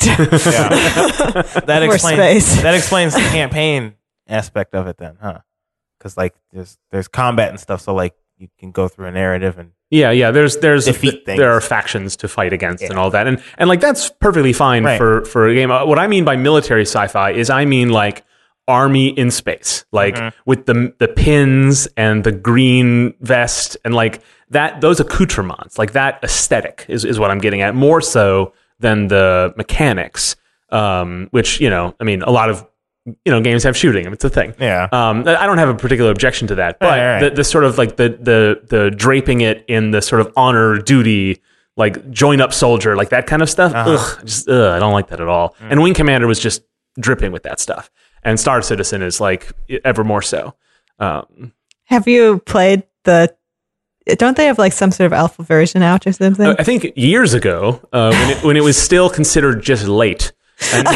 [SPEAKER 1] That explains the campaign aspect of it then, huh? Because like there's combat and stuff, so like you can go through a narrative and
[SPEAKER 3] there's
[SPEAKER 1] defeat things.
[SPEAKER 3] There are factions to fight against and all that, and like that's perfectly fine for a game. What I mean by military sci-fi is I mean like army in space, like with the pins and the green vest and like that, those accoutrements, like that aesthetic is what I'm getting at, more so than the mechanics, which, I mean, a lot of, games have shooting. It's a thing.
[SPEAKER 1] Yeah.
[SPEAKER 3] I don't have a particular objection to that, but the sort of like the draping it in the sort of honor duty, like join up soldier, like that kind of stuff. I don't like that at all. And Wing Commander was just dripping with that stuff. And Star Citizen is like ever more so.
[SPEAKER 2] Have you played don't they have like some sort of alpha version out or something?
[SPEAKER 3] I think years ago, when it was still considered just late. And,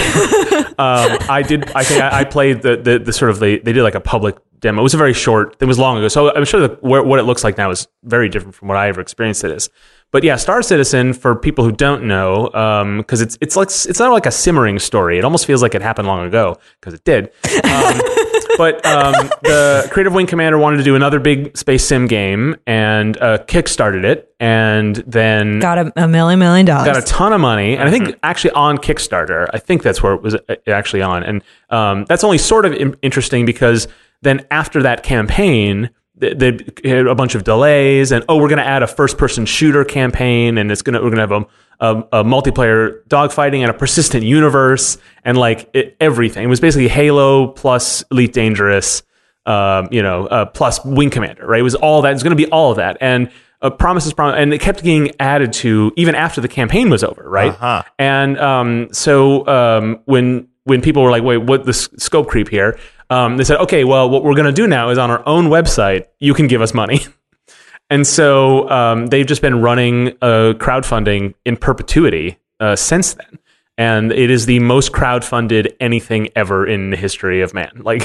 [SPEAKER 3] I played the sort of, they did like a public demo. It was a very short, it was long ago. So I'm sure that what it looks like now is very different from what I ever experienced it as. But yeah, Star Citizen, for people who don't know, because it's not like a simmering story. It almost feels like it happened long ago, because it did. But the creator of Wing Commander wanted to do another big space sim game and kickstarted it, and then
[SPEAKER 2] got $1 million.
[SPEAKER 3] Got a ton of money, and I think actually on Kickstarter, I think that's where it was actually on, and that's only sort of interesting because then after that campaign, they had a bunch of delays, and we're going to add a first-person shooter campaign, and we're going to have a multiplayer dogfighting and a persistent universe, and like everything. It was basically Halo plus Elite Dangerous, plus Wing Commander, right? It was all that. It's going to be all of that. And promises, and it kept getting added to even after the campaign was over, right?
[SPEAKER 1] Uh-huh.
[SPEAKER 3] And when people were like, wait, what the scope creep here? They said, okay, well, what we're going to do now is on our own website, you can give us money. And so they've just been running crowdfunding in perpetuity since then. And it is the most crowdfunded anything ever in the history of man. Like,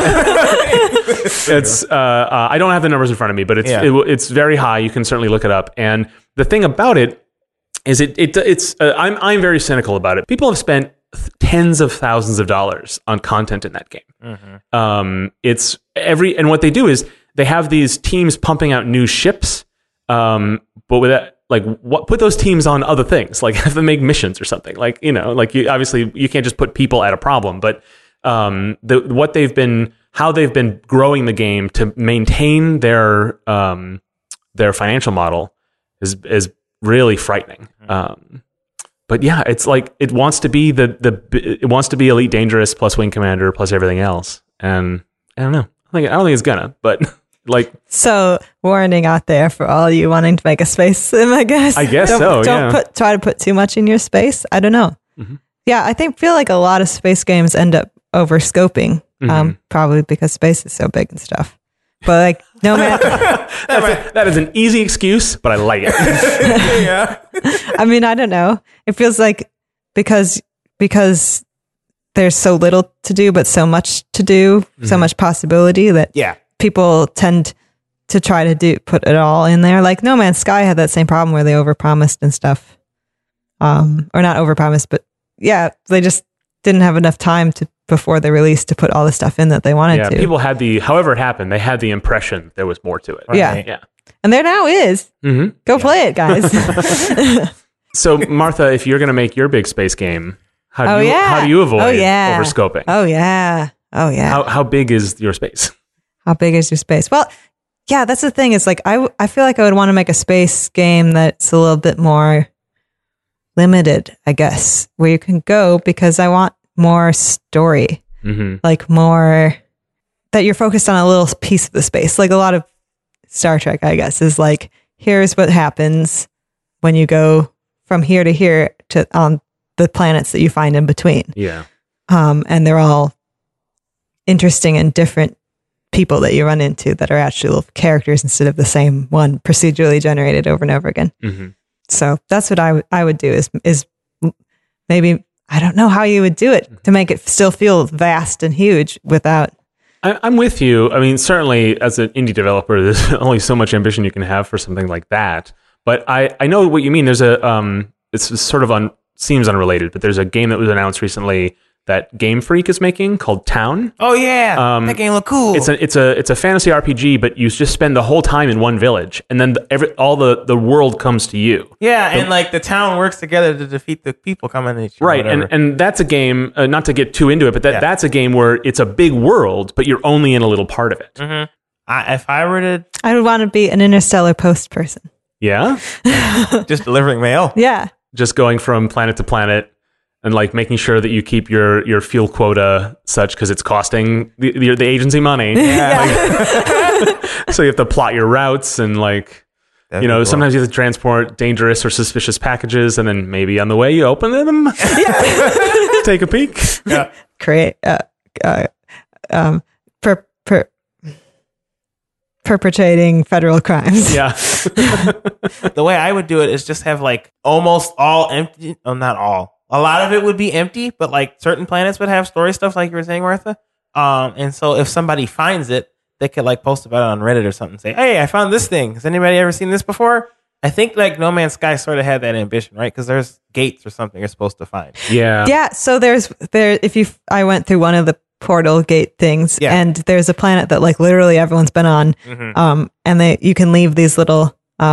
[SPEAKER 3] it's I don't have the numbers in front of me, but it's very high. You can certainly look it up. And the thing about it is, I'm very cynical about it. People have spent tens of thousands of dollars on content in that game. Mm-hmm. And what they do is they have these teams pumping out new ships, but with that. Like, put those teams on other things, like have them make missions or something. Like, obviously you can't just put people at a problem, but how they've been growing the game to maintain their financial model is really frightening. But yeah, it's like it wants to be it wants to be Elite Dangerous plus Wing Commander plus everything else, and I don't know. I don't think it's gonna, but.
[SPEAKER 2] So, warning out there for all you wanting to make a space sim, I guess. Don't try to put too much in your space. I don't know. Mm-hmm. Yeah, I feel like a lot of space games end up over scoping, probably because space is so big and stuff. But like, no matter.
[SPEAKER 3] That is an easy excuse, but I like it.
[SPEAKER 1] Yeah.
[SPEAKER 2] I mean, I don't know. It feels like because there's so little to do, but so much to do, so much possibility that people tend to try to put it all in there. Like No Man's Sky had that same problem where they overpromised and stuff. Or not overpromised, but yeah, they just didn't have enough time before the release to put all the stuff in that they wanted to.
[SPEAKER 3] People had however it happened, they had the impression there was more to it.
[SPEAKER 2] Right? Yeah. And there now is. Mm-hmm. Go play it, guys.
[SPEAKER 3] So Martha, if you're going to make your big space game, how do you avoid overscoping?
[SPEAKER 2] Oh yeah.
[SPEAKER 3] How big is your space?
[SPEAKER 2] How big is your space? Well, yeah, that's the thing. It's like, I feel like I would want to make a space game that's a little bit more limited, I guess, where you can go, because I want more story, like more that you're focused on a little piece of the space. Like a lot of Star Trek, I guess, is like, here's what happens when you go from here to here on the planets that you find in between.
[SPEAKER 3] Yeah.
[SPEAKER 2] And they're all interesting and different people that you run into that are actual characters instead of the same one procedurally generated over and over again. Mm-hmm. So that's what I would do is maybe, I don't know how you would do it to make it still feel vast and huge without.
[SPEAKER 3] I'm with you. I mean, certainly as an indie developer, there's only so much ambition you can have for something like that. But I know what you mean. There's it's sort of seems unrelated, but there's a game that was announced recently that Game Freak is making called Town.
[SPEAKER 1] Oh yeah, that game look cool.
[SPEAKER 3] It's a fantasy RPG, but you just spend the whole time in one village, and then all the world comes to you.
[SPEAKER 1] Yeah, and like the town works together to defeat the people coming at you.
[SPEAKER 3] Right, and that's a game. Not to get too into it, but that's a game where it's a big world, but you're only in a little part of it.
[SPEAKER 1] Mm-hmm. If I were to,
[SPEAKER 2] I would want to be an Interstellar Post person.
[SPEAKER 3] Yeah,
[SPEAKER 1] just delivering mail.
[SPEAKER 2] Yeah,
[SPEAKER 3] just going from planet to planet. And like making sure that you keep your fuel quota such, because it's costing the agency money. Yeah. So you have to plot your routes and sometimes you have to transport dangerous or suspicious packages, and then maybe on the way you open them, take a peek,
[SPEAKER 2] create perpetrating federal crimes.
[SPEAKER 3] Yeah.
[SPEAKER 1] The way I would do it is just have like almost all empty. Oh, not all. A lot of it would be empty, but like certain planets would have story stuff, like you were saying, Martha. And so if somebody finds it, they could like post about it on Reddit or something. Say, "Hey, I found this thing. Has anybody ever seen this before?" I think like No Man's Sky sort of had that ambition, right? Because there's gates or something you're supposed to find.
[SPEAKER 3] Yeah.
[SPEAKER 2] Yeah. So I went through one of the portal gate things, and there's a planet that like literally everyone's been on, and you can leave these little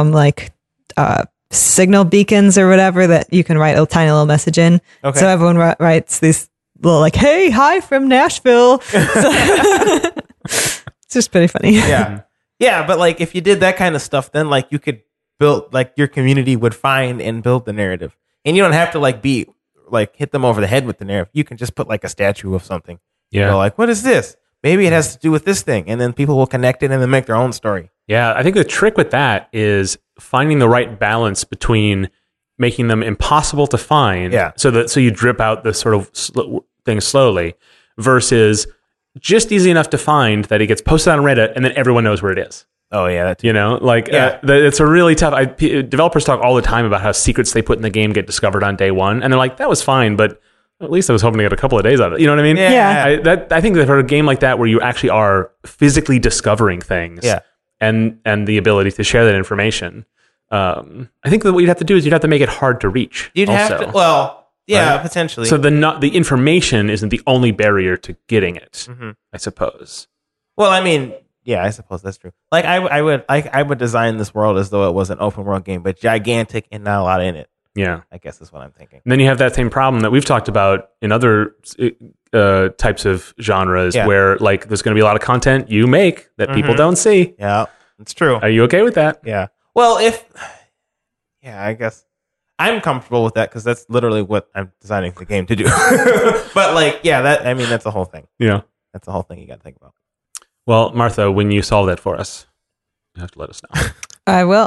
[SPEAKER 2] signal beacons or whatever that you can write a tiny little message in. Okay. So everyone writes these little like, "Hey, hi from Nashville." It's just pretty funny.
[SPEAKER 1] Yeah. Yeah. But like if you did that kind of stuff, then like you could build, like your community would find and build the narrative. And you don't have to like hit them over the head with the narrative. You can just put like a statue of something. Yeah. Like, what is this? maybe it has to do with this thing, and then people will connect it and then make their own story.
[SPEAKER 3] Yeah, I think the trick with that is finding the right balance between making them impossible to find, so you drip out the sort of thing slowly, versus just easy enough to find that it gets posted on Reddit and then everyone knows where it is.
[SPEAKER 1] Oh yeah, that's
[SPEAKER 3] it's a really tough. Developers talk all the time about how secrets they put in the game get discovered on day one, and they're like, "That was fine, but at least I was hoping to get a couple of days out of it." You know what I mean?
[SPEAKER 2] Yeah.
[SPEAKER 3] I think that for a game like that, where you actually are physically discovering things, and the ability to share that information, I think that what you'd have to do is you'd have to make it hard to reach.
[SPEAKER 1] Potentially.
[SPEAKER 3] So the information isn't the only barrier to getting it, I suppose.
[SPEAKER 1] Well, I mean, yeah, I suppose that's true. Like I would design this world as though it was an open world game, but gigantic and not a lot in it.
[SPEAKER 3] Yeah,
[SPEAKER 1] I guess is what I'm thinking.
[SPEAKER 3] And then you have that same problem that we've talked about in other types of genres, where like there's going to be a lot of content you make that people don't see.
[SPEAKER 1] Yeah, it's true.
[SPEAKER 3] Are you okay with that?
[SPEAKER 1] Yeah. Well, I guess I'm comfortable with that because that's literally what I'm designing the game to do. But like, that's the whole thing.
[SPEAKER 3] Yeah,
[SPEAKER 1] that's the whole thing you got to think about.
[SPEAKER 3] Well, Martha, when you solve that for us, you have to let us know.
[SPEAKER 2] I will.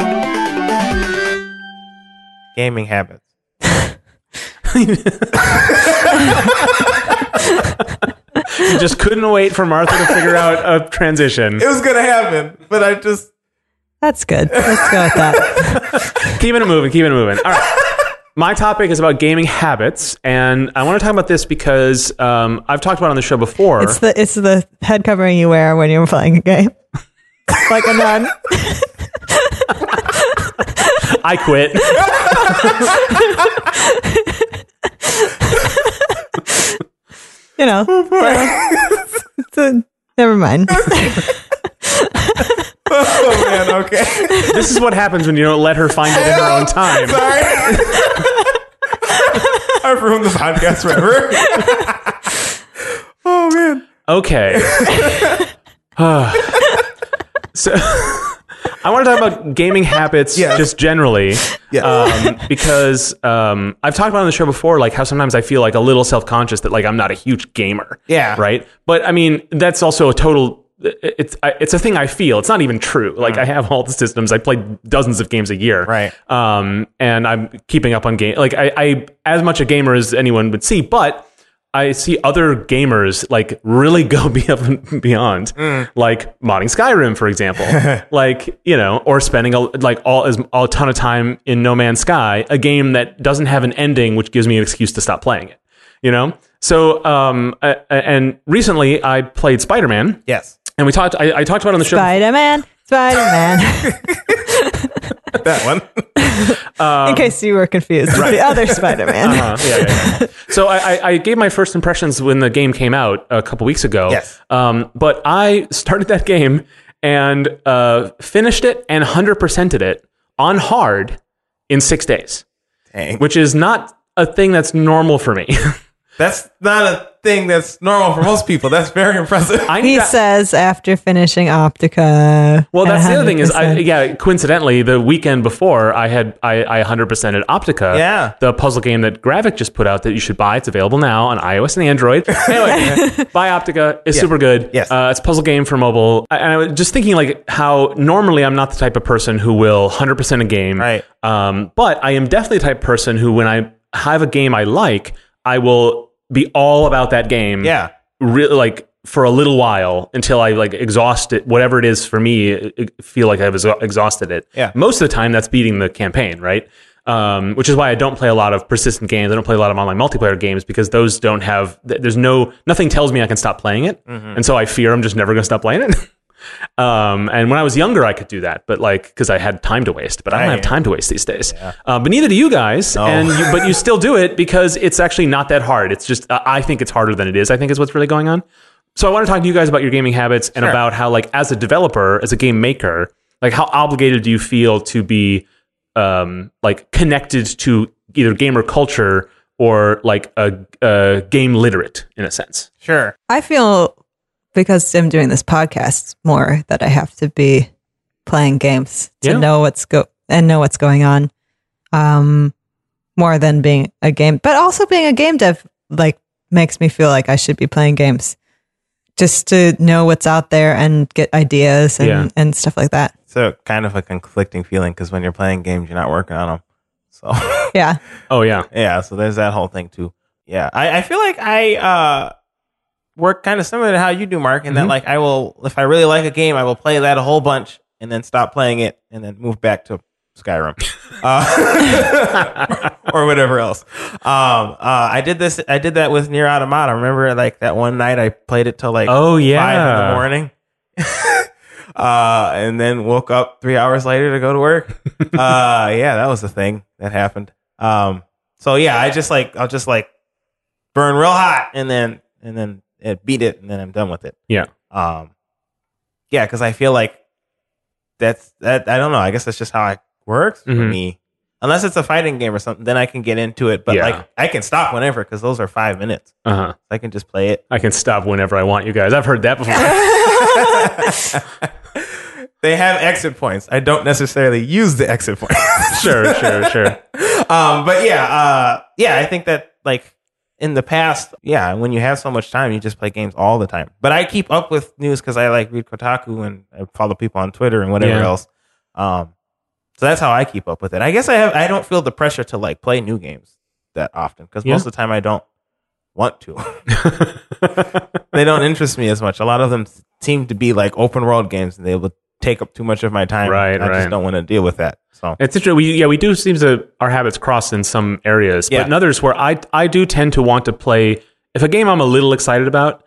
[SPEAKER 1] Gaming habits.
[SPEAKER 3] You just couldn't wait for Martha to figure out a transition.
[SPEAKER 1] It was going to happen, but I just...
[SPEAKER 2] That's good. Let's go with that.
[SPEAKER 3] Keeping it moving. All right. My topic is about gaming habits, and I want to talk about this because I've talked about it on the show before.
[SPEAKER 2] It's the head covering you wear when you're playing a game. Like a nun.
[SPEAKER 3] I quit.
[SPEAKER 2] Never mind.
[SPEAKER 1] Oh man, okay.
[SPEAKER 3] This is what happens when you don't let her find it in her own time.
[SPEAKER 1] Sorry. I've ruined the podcast forever. Oh man.
[SPEAKER 3] Okay. So I want to talk about gaming habits just generally. Because I've talked about on the show before, like how sometimes I feel like a little self-conscious that like I'm not a huge gamer.
[SPEAKER 1] Yeah.
[SPEAKER 3] Right. But I mean, that's also a total... It's a thing I feel. It's not even true. Like I have all the systems. I play dozens of games a year.
[SPEAKER 1] Right.
[SPEAKER 3] And I'm keeping up on game. Like I as much a gamer as anyone would see, but I see other gamers like really go up beyond, like modding Skyrim, for example, like, or spending a ton of time in No Man's Sky, a game that doesn't have an ending, which gives me an excuse to stop playing it, So, and recently I played Spider-Man.
[SPEAKER 1] Yes.
[SPEAKER 3] And I talked about it on the show.
[SPEAKER 2] Spider-Man.
[SPEAKER 1] That one.
[SPEAKER 2] In case you were confused, it's the other Spider-Man.
[SPEAKER 3] Yeah. So I gave my first impressions when the game came out a couple weeks ago.
[SPEAKER 1] Yes.
[SPEAKER 3] But I started that game and finished it and 100%ed it on hard in 6 days.
[SPEAKER 1] Dang.
[SPEAKER 3] Which is not a thing that's normal for me.
[SPEAKER 1] That's not a thing that's normal for most people. That's very impressive.
[SPEAKER 2] He says after finishing Optica.
[SPEAKER 3] Well, that's the other thing is, coincidentally, the weekend before, I 100%ed Optica.
[SPEAKER 1] Yeah.
[SPEAKER 3] The puzzle game that Gravik just put out that you should buy. It's available now on iOS and Android. Anyway, buy Optica. It's super good.
[SPEAKER 1] Yes.
[SPEAKER 3] It's a puzzle game for mobile. And I was just thinking like how normally I'm not the type of person who will 100% a game.
[SPEAKER 1] Right.
[SPEAKER 3] But I am definitely the type of person who, when I have a game I like, I will be all about that game.
[SPEAKER 1] Yeah.
[SPEAKER 3] Really, like for a little while until I like exhaust it, whatever it is for me, feel like I've exhausted it.
[SPEAKER 1] Yeah.
[SPEAKER 3] Most of the time that's beating the campaign, right? Which is why I don't play a lot of persistent games. I don't play a lot of online multiplayer games because those don't have, nothing tells me I can stop playing it. Mm-hmm. And so I fear I'm just never going to stop playing it. And when I was younger, I could do that, but like, cause I had time to waste, but I don't have time to waste these days. Yeah. But neither do you guys. No. But you still do it because it's actually not that hard. It's just, I think it's harder than it is, I think is what's really going on. So I want to talk to you guys about your gaming habits and about how, like, as a developer, as a game maker, like how obligated do you feel to be, like connected to either gamer culture or like a game literate in a sense?
[SPEAKER 1] Sure.
[SPEAKER 2] I feel, because I'm doing this podcast more, that I have to be playing games to know what's going on, more than being a game. But also being a game dev like makes me feel like I should be playing games just to know what's out there and get ideas and stuff like that.
[SPEAKER 1] So kind of a conflicting feeling because when you're playing games, you're not working on them. So
[SPEAKER 2] yeah.
[SPEAKER 3] Oh yeah.
[SPEAKER 1] Yeah. So there's that whole thing too. Yeah. I feel like I work kind of similar to how you do, Mark, in that like I will, if I really like a game, I will play that a whole bunch and then stop playing it and then move back to Skyrim or whatever else. I did that with Nier Automata. Remember like that one night I played it till like 5 in the morning. And then woke up 3 hours later to go to work. Yeah, that was the thing that happened. So yeah, I'll just like burn real hot and then beat it and then I'm done with it.
[SPEAKER 3] Yeah.
[SPEAKER 1] Yeah, because I feel like that's that. I don't know. I guess that's just how it works for me. Unless it's a fighting game or something, then I can get into it. But like I can stop whenever because those are 5 minutes. I can just play it.
[SPEAKER 3] I can stop whenever I want, you guys. I've heard that before.
[SPEAKER 1] They have exit points. I don't necessarily use the exit points.
[SPEAKER 3] Sure.
[SPEAKER 1] But yeah, I think that like in the past, when you have so much time, you just play games all the time. But I keep up with news because I like read Kotaku and I follow people on Twitter and whatever else. So that's how I keep up with it. I guess I don't feel the pressure to like play new games that often because most of the time I don't want to. They don't interest me as much. A lot of them seem to be like open world games and they would take up too much of my time. Right. I just don't want to deal with that. So
[SPEAKER 3] it's interesting. We do seem to our habits cross in some areas, but in others where I do tend to want to play. If a game I'm a little excited about,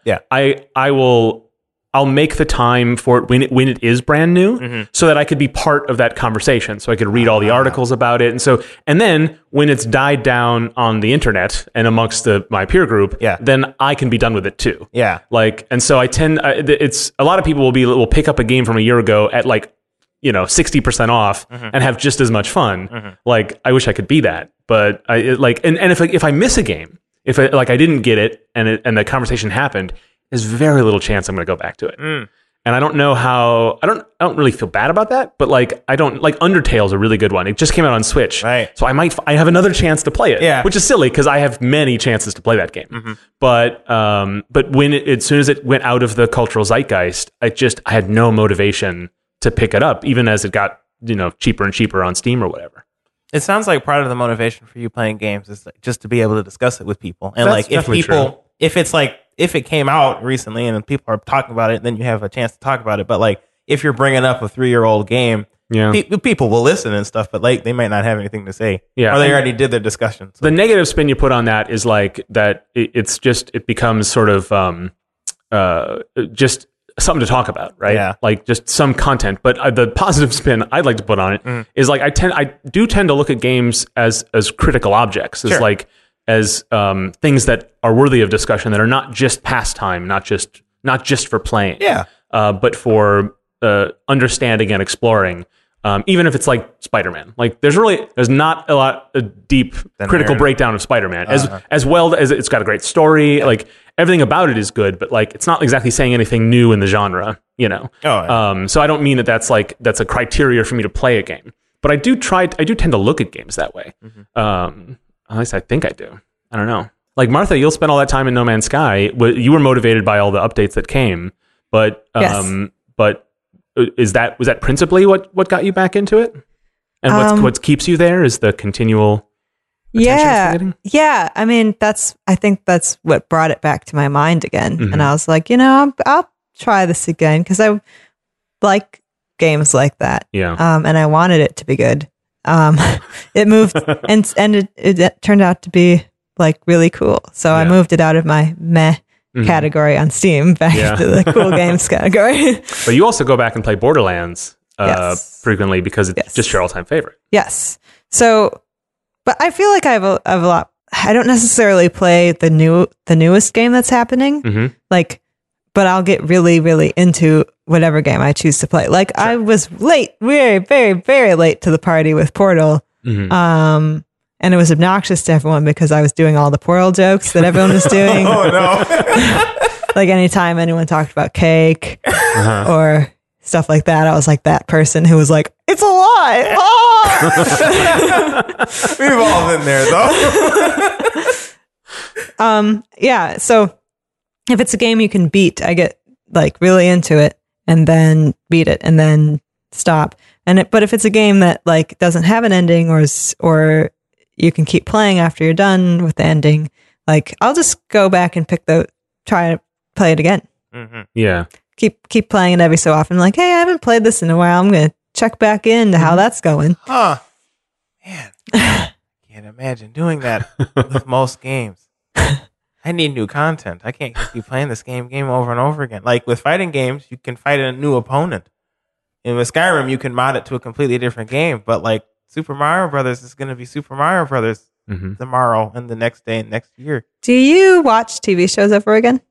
[SPEAKER 3] I'll make the time for it when it is brand new, so that I could be part of that conversation. So I could read all the articles about it, and then when it's died down on the internet and amongst my peer group, then I can be done with it too.
[SPEAKER 1] Yeah,
[SPEAKER 3] and so I tend. It's a lot of people will pick up a game from a year ago at 60% off and have just as much fun. Like I wish I could be that, but if I miss a game, if I didn't get it and the conversation happened, there's very little chance I'm going to go back to it. And I don't know how. I don't really feel bad about that, but I don't like Undertale's a really good one. It just came out on Switch,
[SPEAKER 1] right?
[SPEAKER 3] So I have another chance to play it, which is silly because I have many chances to play that game. But when as soon as it went out of the cultural zeitgeist, I had no motivation to pick it up, even as it got cheaper and cheaper on Steam or whatever.
[SPEAKER 1] It sounds like part of the motivation for you playing games is just to be able to discuss it with people, and
[SPEAKER 3] that's
[SPEAKER 1] if it came out recently and people are talking about it, then you have a chance to talk about it. But if you're bringing up a 3-year-old game, people will listen and stuff, but they might not have anything to say. Yeah, or they already did their discussion. So.
[SPEAKER 3] The negative spin you put on that is that it becomes sort of just something to talk about, right?
[SPEAKER 1] Yeah.
[SPEAKER 3] Like just some content. But the positive spin I'd like to put on it is I do tend to look at games as critical objects, as things that are worthy of discussion, that are not just pastime, not just for playing, but for understanding and exploring. Even if it's like Spider-Man, there's not a lot of deep critical breakdown of Spider-Man as well as it's got a great story. Everything about it is good, but it's not exactly saying anything new in the genre, So I don't mean that's a criteria for me to play a game, but I do tend to look at games that way. At least I think I do. I don't know. Like Martha, you'll spend all that time in No Man's Sky. You were motivated by all the updates that came, but was that principally what got you back into it? And what keeps you there is the continual attention.
[SPEAKER 2] Yeah. I mean, I think that's what brought it back to my mind again. And I was like, I'll try this again because I like games like that.
[SPEAKER 3] Yeah.
[SPEAKER 2] And I wanted it to be good. It moved and it turned out to be really cool. So I moved it out of my meh category on Steam back to the cool games category.
[SPEAKER 3] But you also go back and play Borderlands frequently because it's just your all-time favorite.
[SPEAKER 2] Yes. So, but I feel like I have a lot. I don't necessarily play the newest game that's happening. But I'll get really, really into whatever game I choose to play. Sure. I was late, very, very, very late to the party with Portal. And it was obnoxious to everyone because I was doing all the Portal jokes that everyone was doing.
[SPEAKER 1] Oh, no.
[SPEAKER 2] Anytime anyone talked about cake or stuff like that, I was like that person who was like, it's a lie. Oh!
[SPEAKER 1] We've all been there, though.
[SPEAKER 2] So if it's a game you can beat, I get like really into it and then beat it and then stop. But if it's a game that like doesn't have an ending or you can keep playing after you're done with the ending, like I'll just go back and try to play it again.
[SPEAKER 1] Mm-hmm.
[SPEAKER 3] Yeah.
[SPEAKER 2] Keep playing it every so often. Like, hey, I haven't played this in a while. I'm going to check back into how that's going.
[SPEAKER 1] Huh. Man, I can't imagine doing that with most games. I need new content. I can't keep playing this game over and over again. Like with fighting games, you can fight a new opponent. And with Skyrim, you can mod it to a completely different game. But like Super Mario Brothers is going to be Super Mario Brothers tomorrow and the next day and next year.
[SPEAKER 2] Do you watch TV shows over again?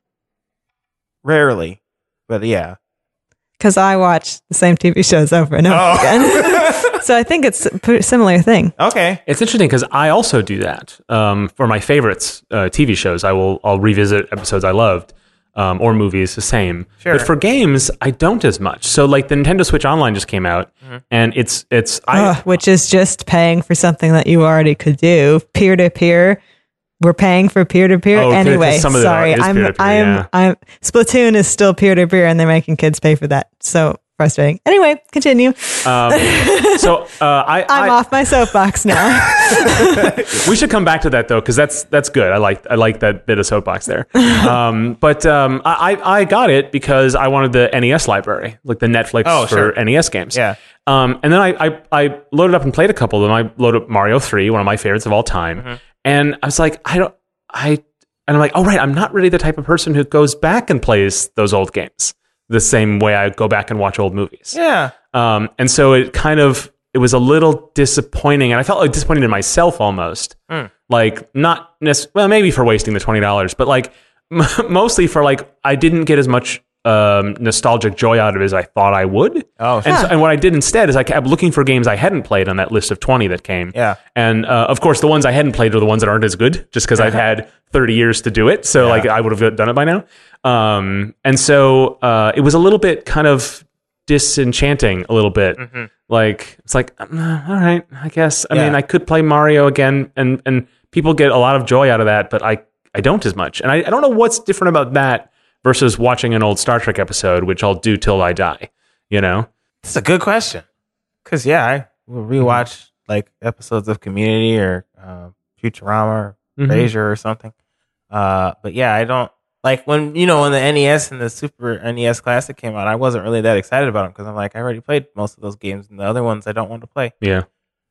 [SPEAKER 1] Rarely, but yeah.
[SPEAKER 2] Because I watch the same TV shows over and over again. So I think it's a pretty similar thing.
[SPEAKER 1] Okay.
[SPEAKER 3] It's interesting because I also do that. For my favorites TV shows, I'll revisit episodes I loved, or movies, the same.
[SPEAKER 1] Sure.
[SPEAKER 3] But for games, I don't as much. So like the Nintendo Switch Online just came out, and it's
[SPEAKER 2] which is just paying for something that you already could do, peer-to-peer. We're paying for peer-to-peer anyway. Sorry, I'm Splatoon is still peer-to-peer, and they're making kids pay for that. So frustrating. Anyway, continue.
[SPEAKER 3] I'm
[SPEAKER 2] off my soapbox now.
[SPEAKER 3] We should come back to that though, because that's good. I like that bit of soapbox there. But I got it because I wanted the NES library, like the Netflix for NES games.
[SPEAKER 1] Yeah.
[SPEAKER 3] And then I loaded up and played a couple of them. I loaded up Mario 3, one of my favorites of all time. And I was like, and I'm like, oh, right, I'm not really the type of person who goes back and plays those old games the same way I go back and watch old movies.
[SPEAKER 1] Yeah.
[SPEAKER 3] And so it was a little disappointing, and I felt like disappointed in myself almost. Like, not necessarily, maybe for wasting the $20, but like mostly for like, I didn't get as much nostalgic joy out of it as I thought I would. And what I did instead is I kept looking for games I hadn't played on that list of 20 that came.
[SPEAKER 1] Yeah.
[SPEAKER 3] And of course, the ones I hadn't played are the ones that aren't as good, just because I've had 30 years to do it. So like I would have done it by now. And so it was a little bit kind of disenchanting a little bit. Like, it's like, all right, I guess. I mean, I could play Mario again, and people get a lot of joy out of that, but I don't as much. And I don't know what's different about that versus watching an old Star Trek episode, which I'll do till I die, you know?
[SPEAKER 1] That's a good question. Because, I will rewatch like episodes of Community or Futurama or Frasier or something. But yeah, I don't, like when the NES and the Super NES Classic came out, I wasn't really that excited about them because I'm like, I already played most of those games and the other ones I don't want to play.
[SPEAKER 3] Yeah.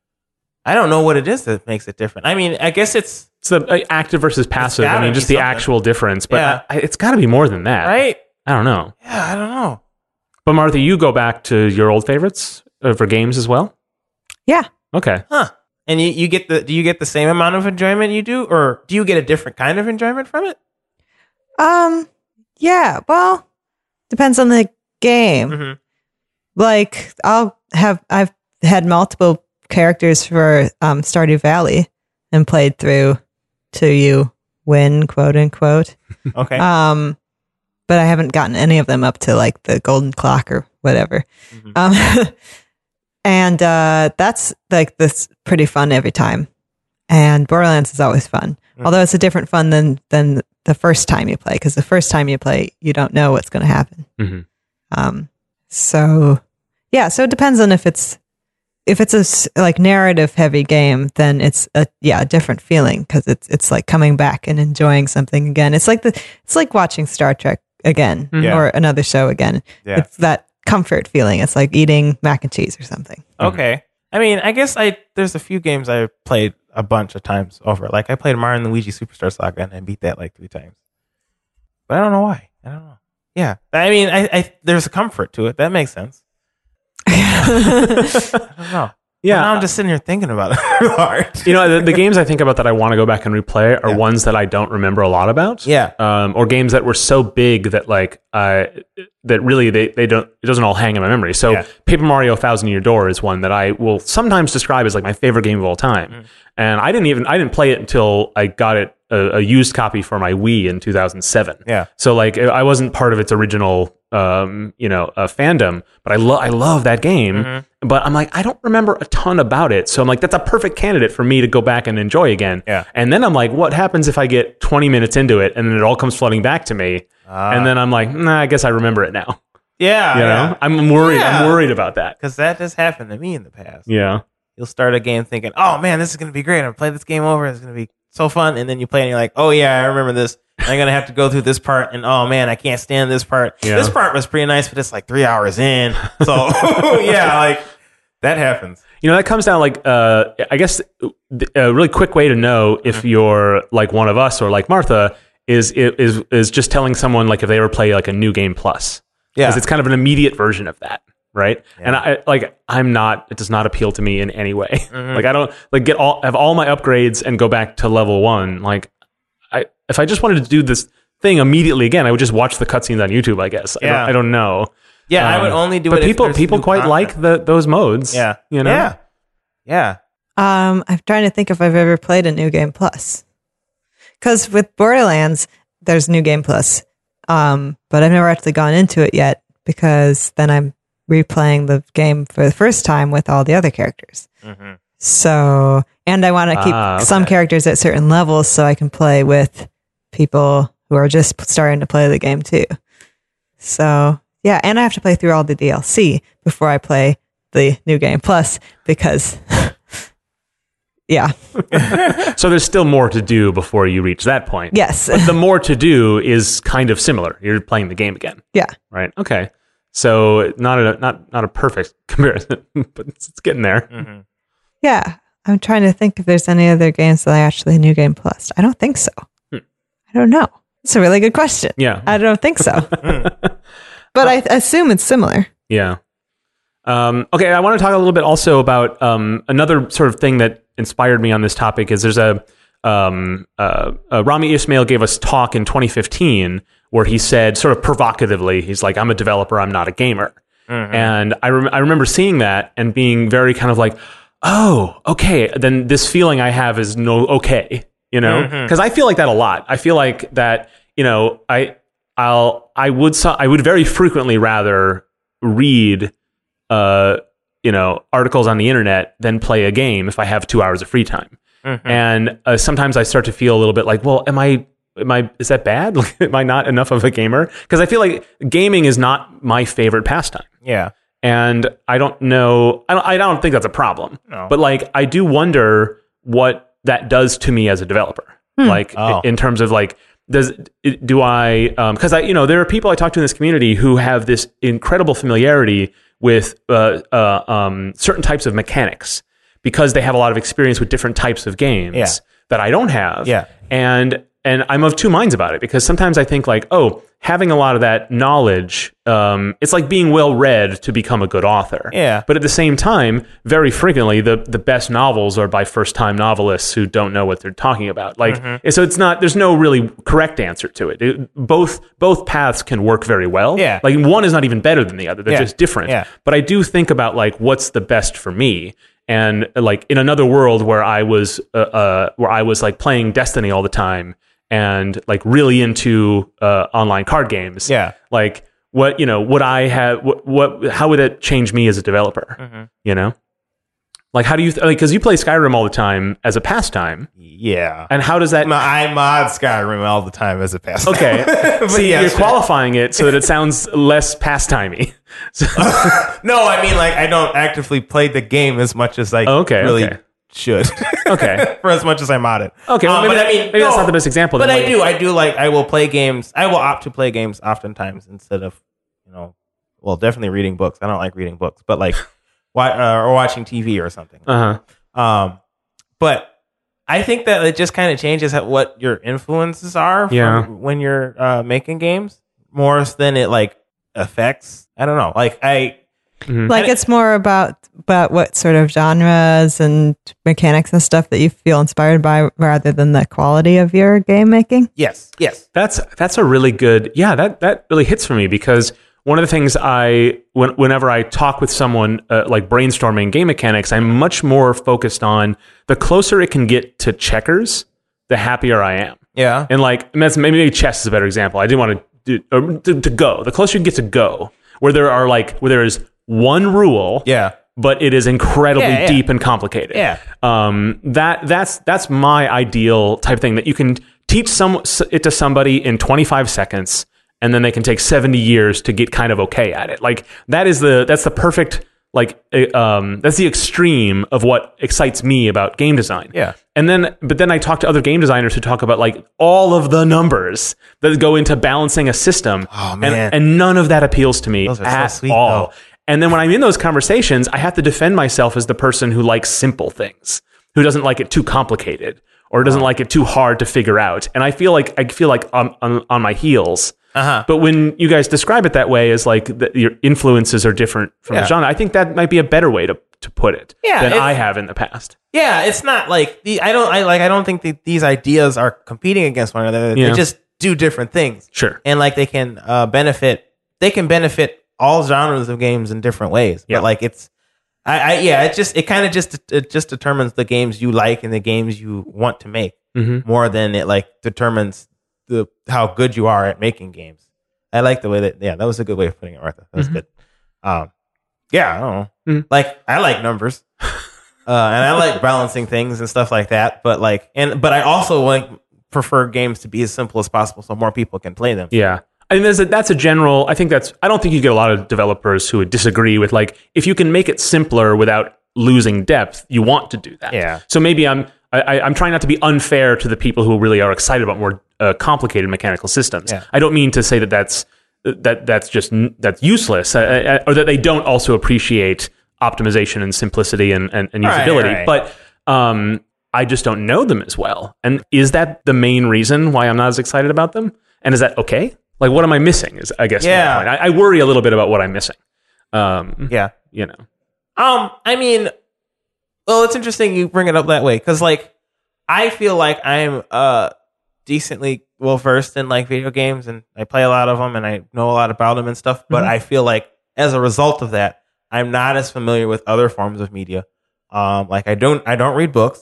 [SPEAKER 1] I don't know what it is that makes it different. I mean, I guess it's
[SPEAKER 3] the active versus passive. I mean, just the actual difference. But it's got to be more than that.
[SPEAKER 1] Right?
[SPEAKER 3] I don't know.
[SPEAKER 1] Yeah, I don't know.
[SPEAKER 3] But Martha, you go back to your old favorites for games as well?
[SPEAKER 2] Yeah.
[SPEAKER 3] Okay.
[SPEAKER 1] Huh. And do you get the same amount of enjoyment you do, or do you get a different kind of enjoyment from it?
[SPEAKER 2] Yeah. Well, depends on the game. Like I've had multiple characters for Stardew Valley and played through till you win, quote unquote.
[SPEAKER 1] Okay.
[SPEAKER 2] But I haven't gotten any of them up to like the golden clock or whatever. And that's like this pretty fun every time. And Borderlands is always fun, although it's a different fun than the first time you play, because the first time you play, you don't know what's going to happen. So it depends on if it's a like narrative heavy game, then it's a different feeling, because it's like coming back and enjoying something again. It's like watching Star Trek again or another show again.
[SPEAKER 1] Yeah.
[SPEAKER 2] It's that comfort feeling. It's like eating mac and cheese or something.
[SPEAKER 1] Okay. I mean, I guess there's a few games I played a bunch of times over. Like I played Mario and Luigi Superstar Saga and I beat that like 3 times. But I don't know why. I don't know. Yeah. I mean, I there's a comfort to it. That makes sense. I don't know. Yeah, now I'm just sitting here thinking about it hard.
[SPEAKER 3] The games I think about that I want to go back and replay are ones that I don't remember a lot about.
[SPEAKER 1] Yeah.
[SPEAKER 3] Or games that were so big that like that really they don't, it doesn't all hang in my memory. So Paper Mario Thousand Year Door is one that I will sometimes describe as like my favorite game of all time. And I didn't play it until I got it a used copy for my Wii in 2007.
[SPEAKER 1] Yeah.
[SPEAKER 3] So like I wasn't part of its original fandom, but I love that game. Mm-hmm. But I'm like, I don't remember a ton about it. So I'm like, that's a perfect candidate for me to go back and enjoy again.
[SPEAKER 1] Yeah.
[SPEAKER 3] And then I'm like, what happens if I get 20 minutes into it and then it all comes flooding back to me? And then I'm like, nah, I guess I remember it now.
[SPEAKER 1] Yeah.
[SPEAKER 3] You know? I'm worried. Yeah. I'm worried about that.
[SPEAKER 1] Because that has happened to me in the past.
[SPEAKER 3] Yeah.
[SPEAKER 1] You'll start a game thinking, oh man, this is going to be great. I'm going to play this game over. It's going to be so fun. And then you play and you're like, oh yeah, I remember this. I'm going to have to go through this part. And oh man, I can't stand this part. Yeah. This part was pretty nice, but it's like 3 hours in. So yeah, like that happens.
[SPEAKER 3] You know, that comes down like, I guess a really quick way to know if you're like one of us or like Martha is just telling someone like if they ever play like a New Game Plus. Yeah. Because it's kind of an immediate version of that. Right. Yeah. And it does not appeal to me in any way. Mm-hmm. Like I don't like have all my upgrades and go back to level 1. Like if I just wanted to do this thing immediately again, I would just watch the cutscenes on YouTube, I guess. Yeah. I don't know.
[SPEAKER 1] Yeah. I would only do
[SPEAKER 3] but
[SPEAKER 1] it.
[SPEAKER 3] But people quite like those modes.
[SPEAKER 1] Yeah.
[SPEAKER 3] You know?
[SPEAKER 1] Yeah. Yeah.
[SPEAKER 2] I'm trying to think if I've ever played a New Game Plus. Because with Borderlands, there's New Game Plus. But I've never actually gone into it yet because then I'm replaying the game for the first time with all the other characters. Mm-hmm. So, and I want to keep some characters at certain levels so I can play with people who are just starting to play the game too. So, yeah, and I have to play through all the DLC before I play the New Game Plus because, yeah.
[SPEAKER 3] So there's still more to do before you reach that point.
[SPEAKER 2] Yes.
[SPEAKER 3] But the more to do is kind of similar. You're playing the game again.
[SPEAKER 2] Yeah.
[SPEAKER 3] Right. Okay. So not a perfect comparison, but it's getting there.
[SPEAKER 1] Mm-hmm.
[SPEAKER 2] Yeah, I'm trying to think if there's any other games that I actually New Game Plus. I don't think so. I don't know. It's a really good question.
[SPEAKER 3] Yeah,
[SPEAKER 2] I don't think so. But I assume it's similar.
[SPEAKER 3] Yeah. Okay, I want to talk a little bit also about another sort of thing that inspired me on this topic. Is there's Rami Ismail gave us talk in 2015 where he said sort of provocatively, he's like, I'm a developer, I'm not a gamer. Mm-hmm. And I remember seeing that and being very kind of like, oh, okay, then this feeling I have is okay, you know? Because I feel like that a lot. I feel like that, you know, I would very frequently rather read articles on the internet than play a game if I have 2 hours of free time. Mm-hmm. And sometimes I start to feel a little bit like, well, is that bad? Am I not enough of a gamer? Because I feel like gaming is not my favorite pastime.
[SPEAKER 1] Yeah.
[SPEAKER 3] And I don't know, I don't think that's a problem. No. But like, I do wonder what that does to me as a developer. Like in terms of like, because there are people I talk to in this community who have this incredible familiarity with certain types of mechanics because they have a lot of experience with different types of games that I don't have.
[SPEAKER 1] Yeah.
[SPEAKER 3] And I'm of two minds about it because sometimes I think like, oh, having a lot of that knowledge, it's like being well read to become a good author.
[SPEAKER 1] Yeah.
[SPEAKER 3] But at the same time, very frequently, the best novels are by first-time novelists who don't know what they're talking about. Like, so it's not. There's no really correct answer to it. Both paths can work very well.
[SPEAKER 1] Yeah.
[SPEAKER 3] Like one is not even better than the other. They're just different.
[SPEAKER 1] Yeah.
[SPEAKER 3] But I do think about like what's the best for me. And like in another world where I was like playing Destiny all the time. And like really into online card games.
[SPEAKER 1] Yeah.
[SPEAKER 3] Like what would I have? How would that change me as a developer? Mm-hmm. You know, like how do you because you play Skyrim all the time as a pastime.
[SPEAKER 1] Yeah.
[SPEAKER 3] And how does that?
[SPEAKER 1] I mod Skyrim all the time as a pastime.
[SPEAKER 3] Okay. See, you're qualifying it so that it sounds less pastimey. So.
[SPEAKER 1] No, I mean like I don't actively play the game as much as I should.
[SPEAKER 3] Okay.
[SPEAKER 1] For as much as I mod it.
[SPEAKER 3] Okay. Well, maybe that's not the best example.
[SPEAKER 1] But I do like, I will play games. I will opt to play games oftentimes instead of, definitely reading books. I don't like reading books, but like, or watching TV or something.
[SPEAKER 3] Uh-huh.
[SPEAKER 1] But I think that it just kind of changes what your influences are when you're making games more than it like affects. I don't know. Like
[SPEAKER 2] it's more about what sort of genres and mechanics and stuff that you feel inspired by rather than the quality of your game making.
[SPEAKER 1] Yes.
[SPEAKER 3] That's a really good, that really hits for me because one of the things whenever I talk with someone like brainstorming game mechanics, I'm much more focused on the closer it can get to checkers, the happier I am.
[SPEAKER 1] Yeah.
[SPEAKER 3] And like, maybe chess is a better example. I didn't want to do to Go. The closer you get to Go, where there is one rule.
[SPEAKER 1] Yeah.
[SPEAKER 3] But it is incredibly deep and complicated.
[SPEAKER 1] Yeah.
[SPEAKER 3] That's my ideal type thing, that you can teach it to somebody in 25 seconds, and then they can take 70 years to get kind of okay at it. Like that's the perfect, like, that's the extreme of what excites me about game design.
[SPEAKER 1] Yeah.
[SPEAKER 3] But then I talk to other game designers who talk about like all of the numbers that go into balancing a system.
[SPEAKER 1] Oh, man.
[SPEAKER 3] And none of that appeals to me
[SPEAKER 1] Those are
[SPEAKER 3] at
[SPEAKER 1] so sweet,
[SPEAKER 3] all.
[SPEAKER 1] though.
[SPEAKER 3] And then when I'm in those conversations, I have to defend myself as the person who likes simple things, who doesn't like it too complicated or doesn't like it too hard to figure out. And I feel like I'm on my heels.
[SPEAKER 1] Uh-huh.
[SPEAKER 3] But when you guys describe it that way, as like your influences are different from the genre, I think that might be a better way to put it than I have in the past.
[SPEAKER 1] Yeah, it's not like I don't think that these ideas are competing against one another.
[SPEAKER 3] Yeah.
[SPEAKER 1] They just do different things.
[SPEAKER 3] Sure.
[SPEAKER 1] And like they can benefit all genres of games in different ways.
[SPEAKER 3] Yeah.
[SPEAKER 1] But like it just determines the games you like and the games you want to make more than it like determines how good you are at making games. I like the way that was a good way of putting it, Martha. That's good. I don't know. Like I like numbers. And I like balancing things and stuff like that, but I also prefer games to be as simple as possible so more people can play them.
[SPEAKER 3] Yeah. I mean, that's a general. I don't think you get a lot of developers who would disagree with, like, if you can make it simpler without losing depth, you want to do that.
[SPEAKER 1] Yeah.
[SPEAKER 3] So maybe I'm trying not to be unfair to the people who really are excited about more complicated mechanical systems.
[SPEAKER 1] Yeah.
[SPEAKER 3] I don't mean to say that's useless, or that they don't also appreciate optimization and simplicity and usability.
[SPEAKER 1] Right.
[SPEAKER 3] But I just don't know them as well. And is that the main reason why I'm not as excited about them? And is that okay? Like, what am I missing? Is, I guess, my point. I worry a little bit about what I'm missing. You know.
[SPEAKER 1] I mean, well, it's interesting you bring it up that way because, like, I feel like I'm decently well versed in like video games, and I play a lot of them, and I know a lot about them and stuff. But I feel like as a result of that, I'm not as familiar with other forms of media. Like, I don't read books.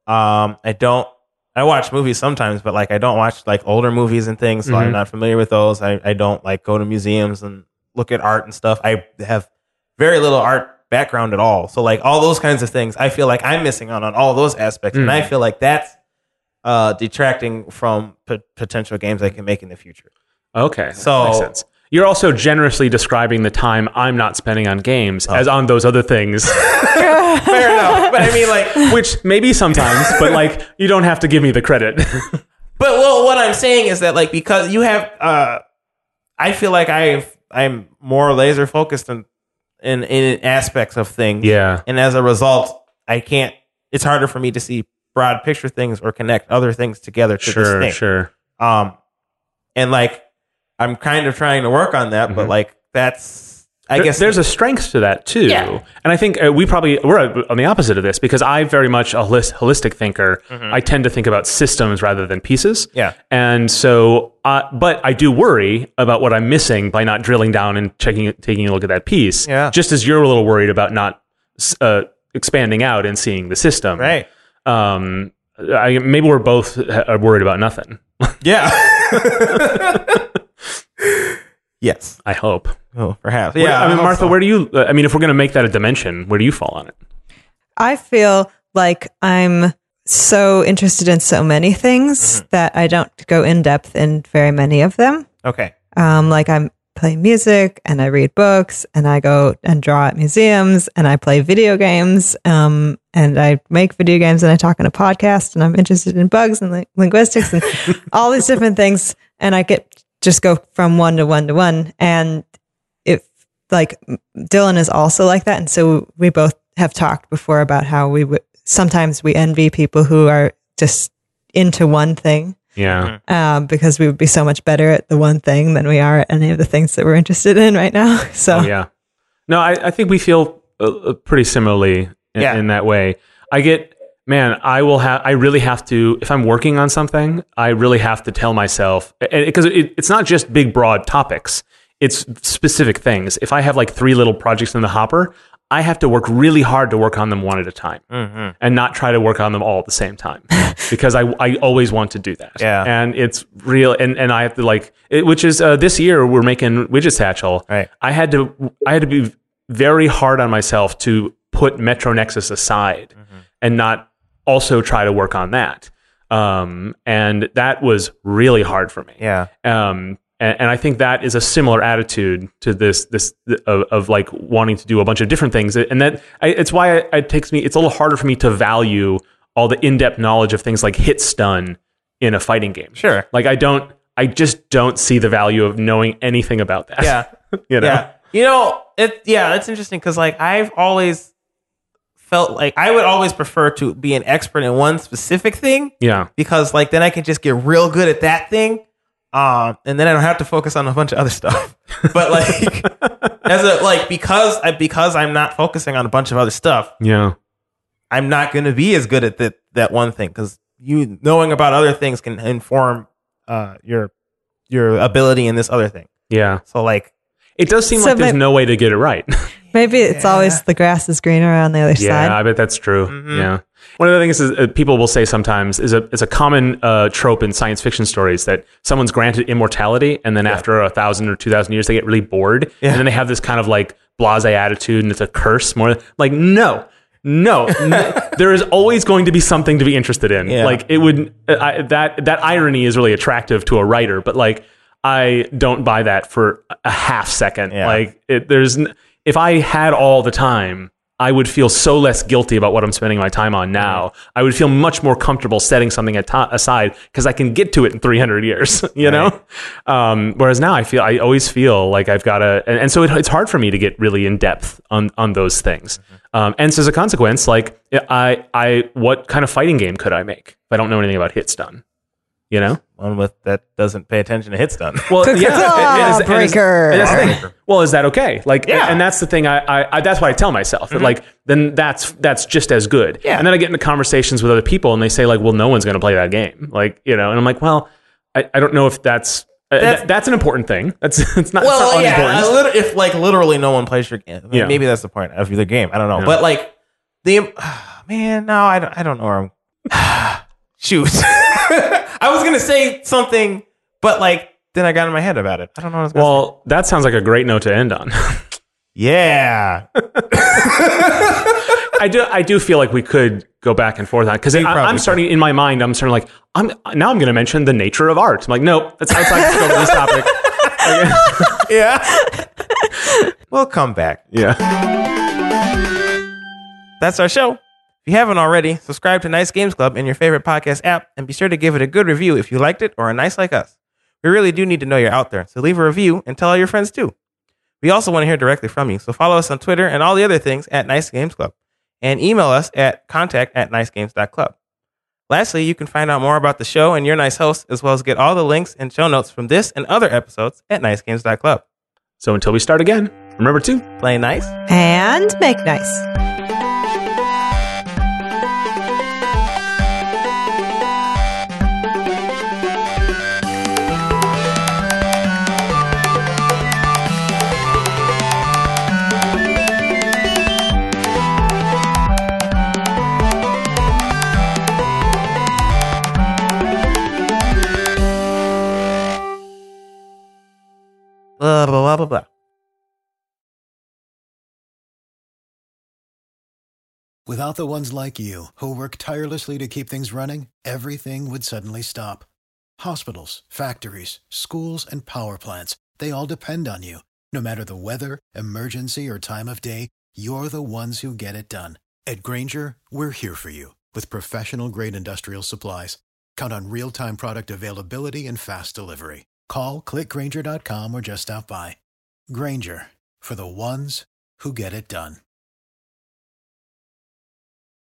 [SPEAKER 1] I watch movies sometimes, but like I don't watch like older movies and things, so I'm not familiar with those. I don't like go to museums and look at art and stuff. I have very little art background at all. So like all those kinds of things, I feel like I'm missing out on all those aspects, and I feel like that's detracting from potential games I can make in the future.
[SPEAKER 3] Okay,
[SPEAKER 1] so
[SPEAKER 3] that makes sense. You're also generously describing the time I'm not spending on games as on those other things.
[SPEAKER 1] Fair enough. But I mean, like,
[SPEAKER 3] which maybe sometimes, but like, you don't have to give me the credit.
[SPEAKER 1] But well, what I'm saying is that like, because you have, I feel like I'm more laser focused in aspects of things.
[SPEAKER 3] Yeah.
[SPEAKER 1] And as a result, it's harder for me to see broad picture things or connect other things together to this thing.
[SPEAKER 3] Sure.
[SPEAKER 1] And like, I'm kind of trying to work on that, but like I guess
[SPEAKER 3] there's a strength to that too.
[SPEAKER 1] Yeah.
[SPEAKER 3] And I think we're on the opposite of this, because I'm very much a holistic thinker. I tend to think about systems rather than pieces.
[SPEAKER 1] Yeah.
[SPEAKER 3] And so, but I do worry about what I'm missing by not drilling down and taking a look at that piece.
[SPEAKER 1] Yeah.
[SPEAKER 3] Just as you're a little worried about not expanding out and seeing the system.
[SPEAKER 1] Right.
[SPEAKER 3] Maybe we're both worried about nothing.
[SPEAKER 1] Yeah. Yes.
[SPEAKER 3] I hope.
[SPEAKER 1] Oh, perhaps. Yeah.
[SPEAKER 3] I mean, Martha, where do you, if we're going to make that a dimension, where do you fall on it?
[SPEAKER 2] I feel like I'm so interested in so many things that I don't go in depth in very many of them.
[SPEAKER 1] Okay.
[SPEAKER 2] Like I play music and I read books and I go and draw at museums and I play video games. And I make video games and I talk on a podcast and I'm interested in bugs and linguistics and all these different things. And I just go from one to one to one. And if like Dylan is also like that. And so we both have talked before about how sometimes we envy people who are just into one thing.
[SPEAKER 3] Yeah.
[SPEAKER 2] Because we would be so much better at the one thing than we are at any of the things that we're interested in right now. So
[SPEAKER 3] yeah. No, I think we feel pretty similarly in that way. I really have to, if I'm working on something, I really have to tell myself, because it's not just big, broad topics. It's specific things. If I have like 3 little projects in the hopper, I have to work really hard to work on them one at a time and not try to work on them all at the same time because I always want to do that.
[SPEAKER 1] Yeah.
[SPEAKER 3] And it's real. And I have to which is this year we're making Widget Satchel.
[SPEAKER 1] Right.
[SPEAKER 3] I had to be very hard on myself to put Metro Nexus aside and not also try to work on that. And that was really hard for me.
[SPEAKER 1] Yeah.
[SPEAKER 3] And I think that is a similar attitude to this of like wanting to do a bunch of different things. And that it's why it's a little harder for me to value all the in-depth knowledge of things like hit stun in a fighting game.
[SPEAKER 1] Sure.
[SPEAKER 3] Like I just don't see the value of knowing anything about that.
[SPEAKER 1] Yeah.
[SPEAKER 3] Yeah.
[SPEAKER 1] It's interesting because like I've always felt like I would always prefer to be an expert in one specific thing.
[SPEAKER 3] Yeah.
[SPEAKER 1] Because like then I can just get real good at that thing. And then I don't have to focus on a bunch of other stuff. But like because I'm not focusing on a bunch of other stuff.
[SPEAKER 3] Yeah.
[SPEAKER 1] I'm not going to be as good at that one thing because you knowing about other things can inform your ability in this other thing.
[SPEAKER 3] Yeah.
[SPEAKER 1] So like
[SPEAKER 3] it does seem like there's no way to get it right.
[SPEAKER 2] Maybe it's always the grass is greener on the other side.
[SPEAKER 3] Yeah, I bet that's true. Mm-hmm. Yeah. One of the things is people will say sometimes is a common trope in science fiction stories that someone's granted immortality and then after 1,000 or 2,000 years they get really bored and then they have this kind of like blasé attitude and it's a curse more like no, there is always going to be something to be interested in. Yeah. Like it would that irony is really attractive to a writer, but like I don't buy that for a half second. Yeah. Like if I had all the time, I would feel so less guilty about what I'm spending my time on now. I would feel much more comfortable setting something aside because I can get to it in 300 years, you know? Whereas now I always feel like I've got to, and so it's hard for me to get really in depth on those things. And so as a consequence, like what kind of fighting game could I make if I don't know anything about hit stun? You know,
[SPEAKER 1] one that doesn't pay attention to hit stun.
[SPEAKER 2] Well, breaker.
[SPEAKER 3] Well, is that okay? Like, and that's the thing. I that's what I tell myself. That like, then that's just as good. Yeah. And then I get into conversations with other people, and they say like, well, no one's going to play that game. Like, you know, and I'm like, well, I don't know if that's an important thing. It's not.
[SPEAKER 1] Well,
[SPEAKER 3] it's not unimportant.
[SPEAKER 1] If like literally no one plays your game, maybe that's the point of the game. I don't know, but like I don't know where I'm. Shoot. I was going to say something, but like, then I got in my head about it. I don't know what I was going to say.
[SPEAKER 3] Well, that sounds like a great note to end on.
[SPEAKER 1] Yeah.
[SPEAKER 3] I do feel like we could go back and forth on because I'm starting in my mind. I'm starting like I'm going to mention the nature of art. I'm like, nope, that's outside the scope of this topic.
[SPEAKER 1] Yeah. We'll come back.
[SPEAKER 3] Yeah.
[SPEAKER 1] That's our show. If you haven't already, subscribe to Nice Games Club in your favorite podcast app and be sure to give it a good review if you liked it or are nice like us. We really do need to know you're out there, so leave a review and tell all your friends too. We also want to hear directly from you, so follow us on Twitter and all the other things at Nice Games Club and email us at contact@nicegames.club. Lastly, you can find out more about the show and your nice host, as well as get all the links and show notes from this and other episodes at nicegames.club.
[SPEAKER 3] So until we start again, remember to
[SPEAKER 1] play nice
[SPEAKER 2] and make nice.
[SPEAKER 1] Blah, blah, blah, blah, blah.
[SPEAKER 4] Without the ones like you, who work tirelessly to keep things running, everything would suddenly stop. Hospitals, factories, schools, and power plants, they all depend on you. No matter the weather, emergency, or time of day, you're the ones who get it done. At Grainger, we're here for you with professional-grade industrial supplies. Count on real-time product availability and fast delivery. Call, clickgrainger.com, or just stop by. Grainger, for the ones who get it done.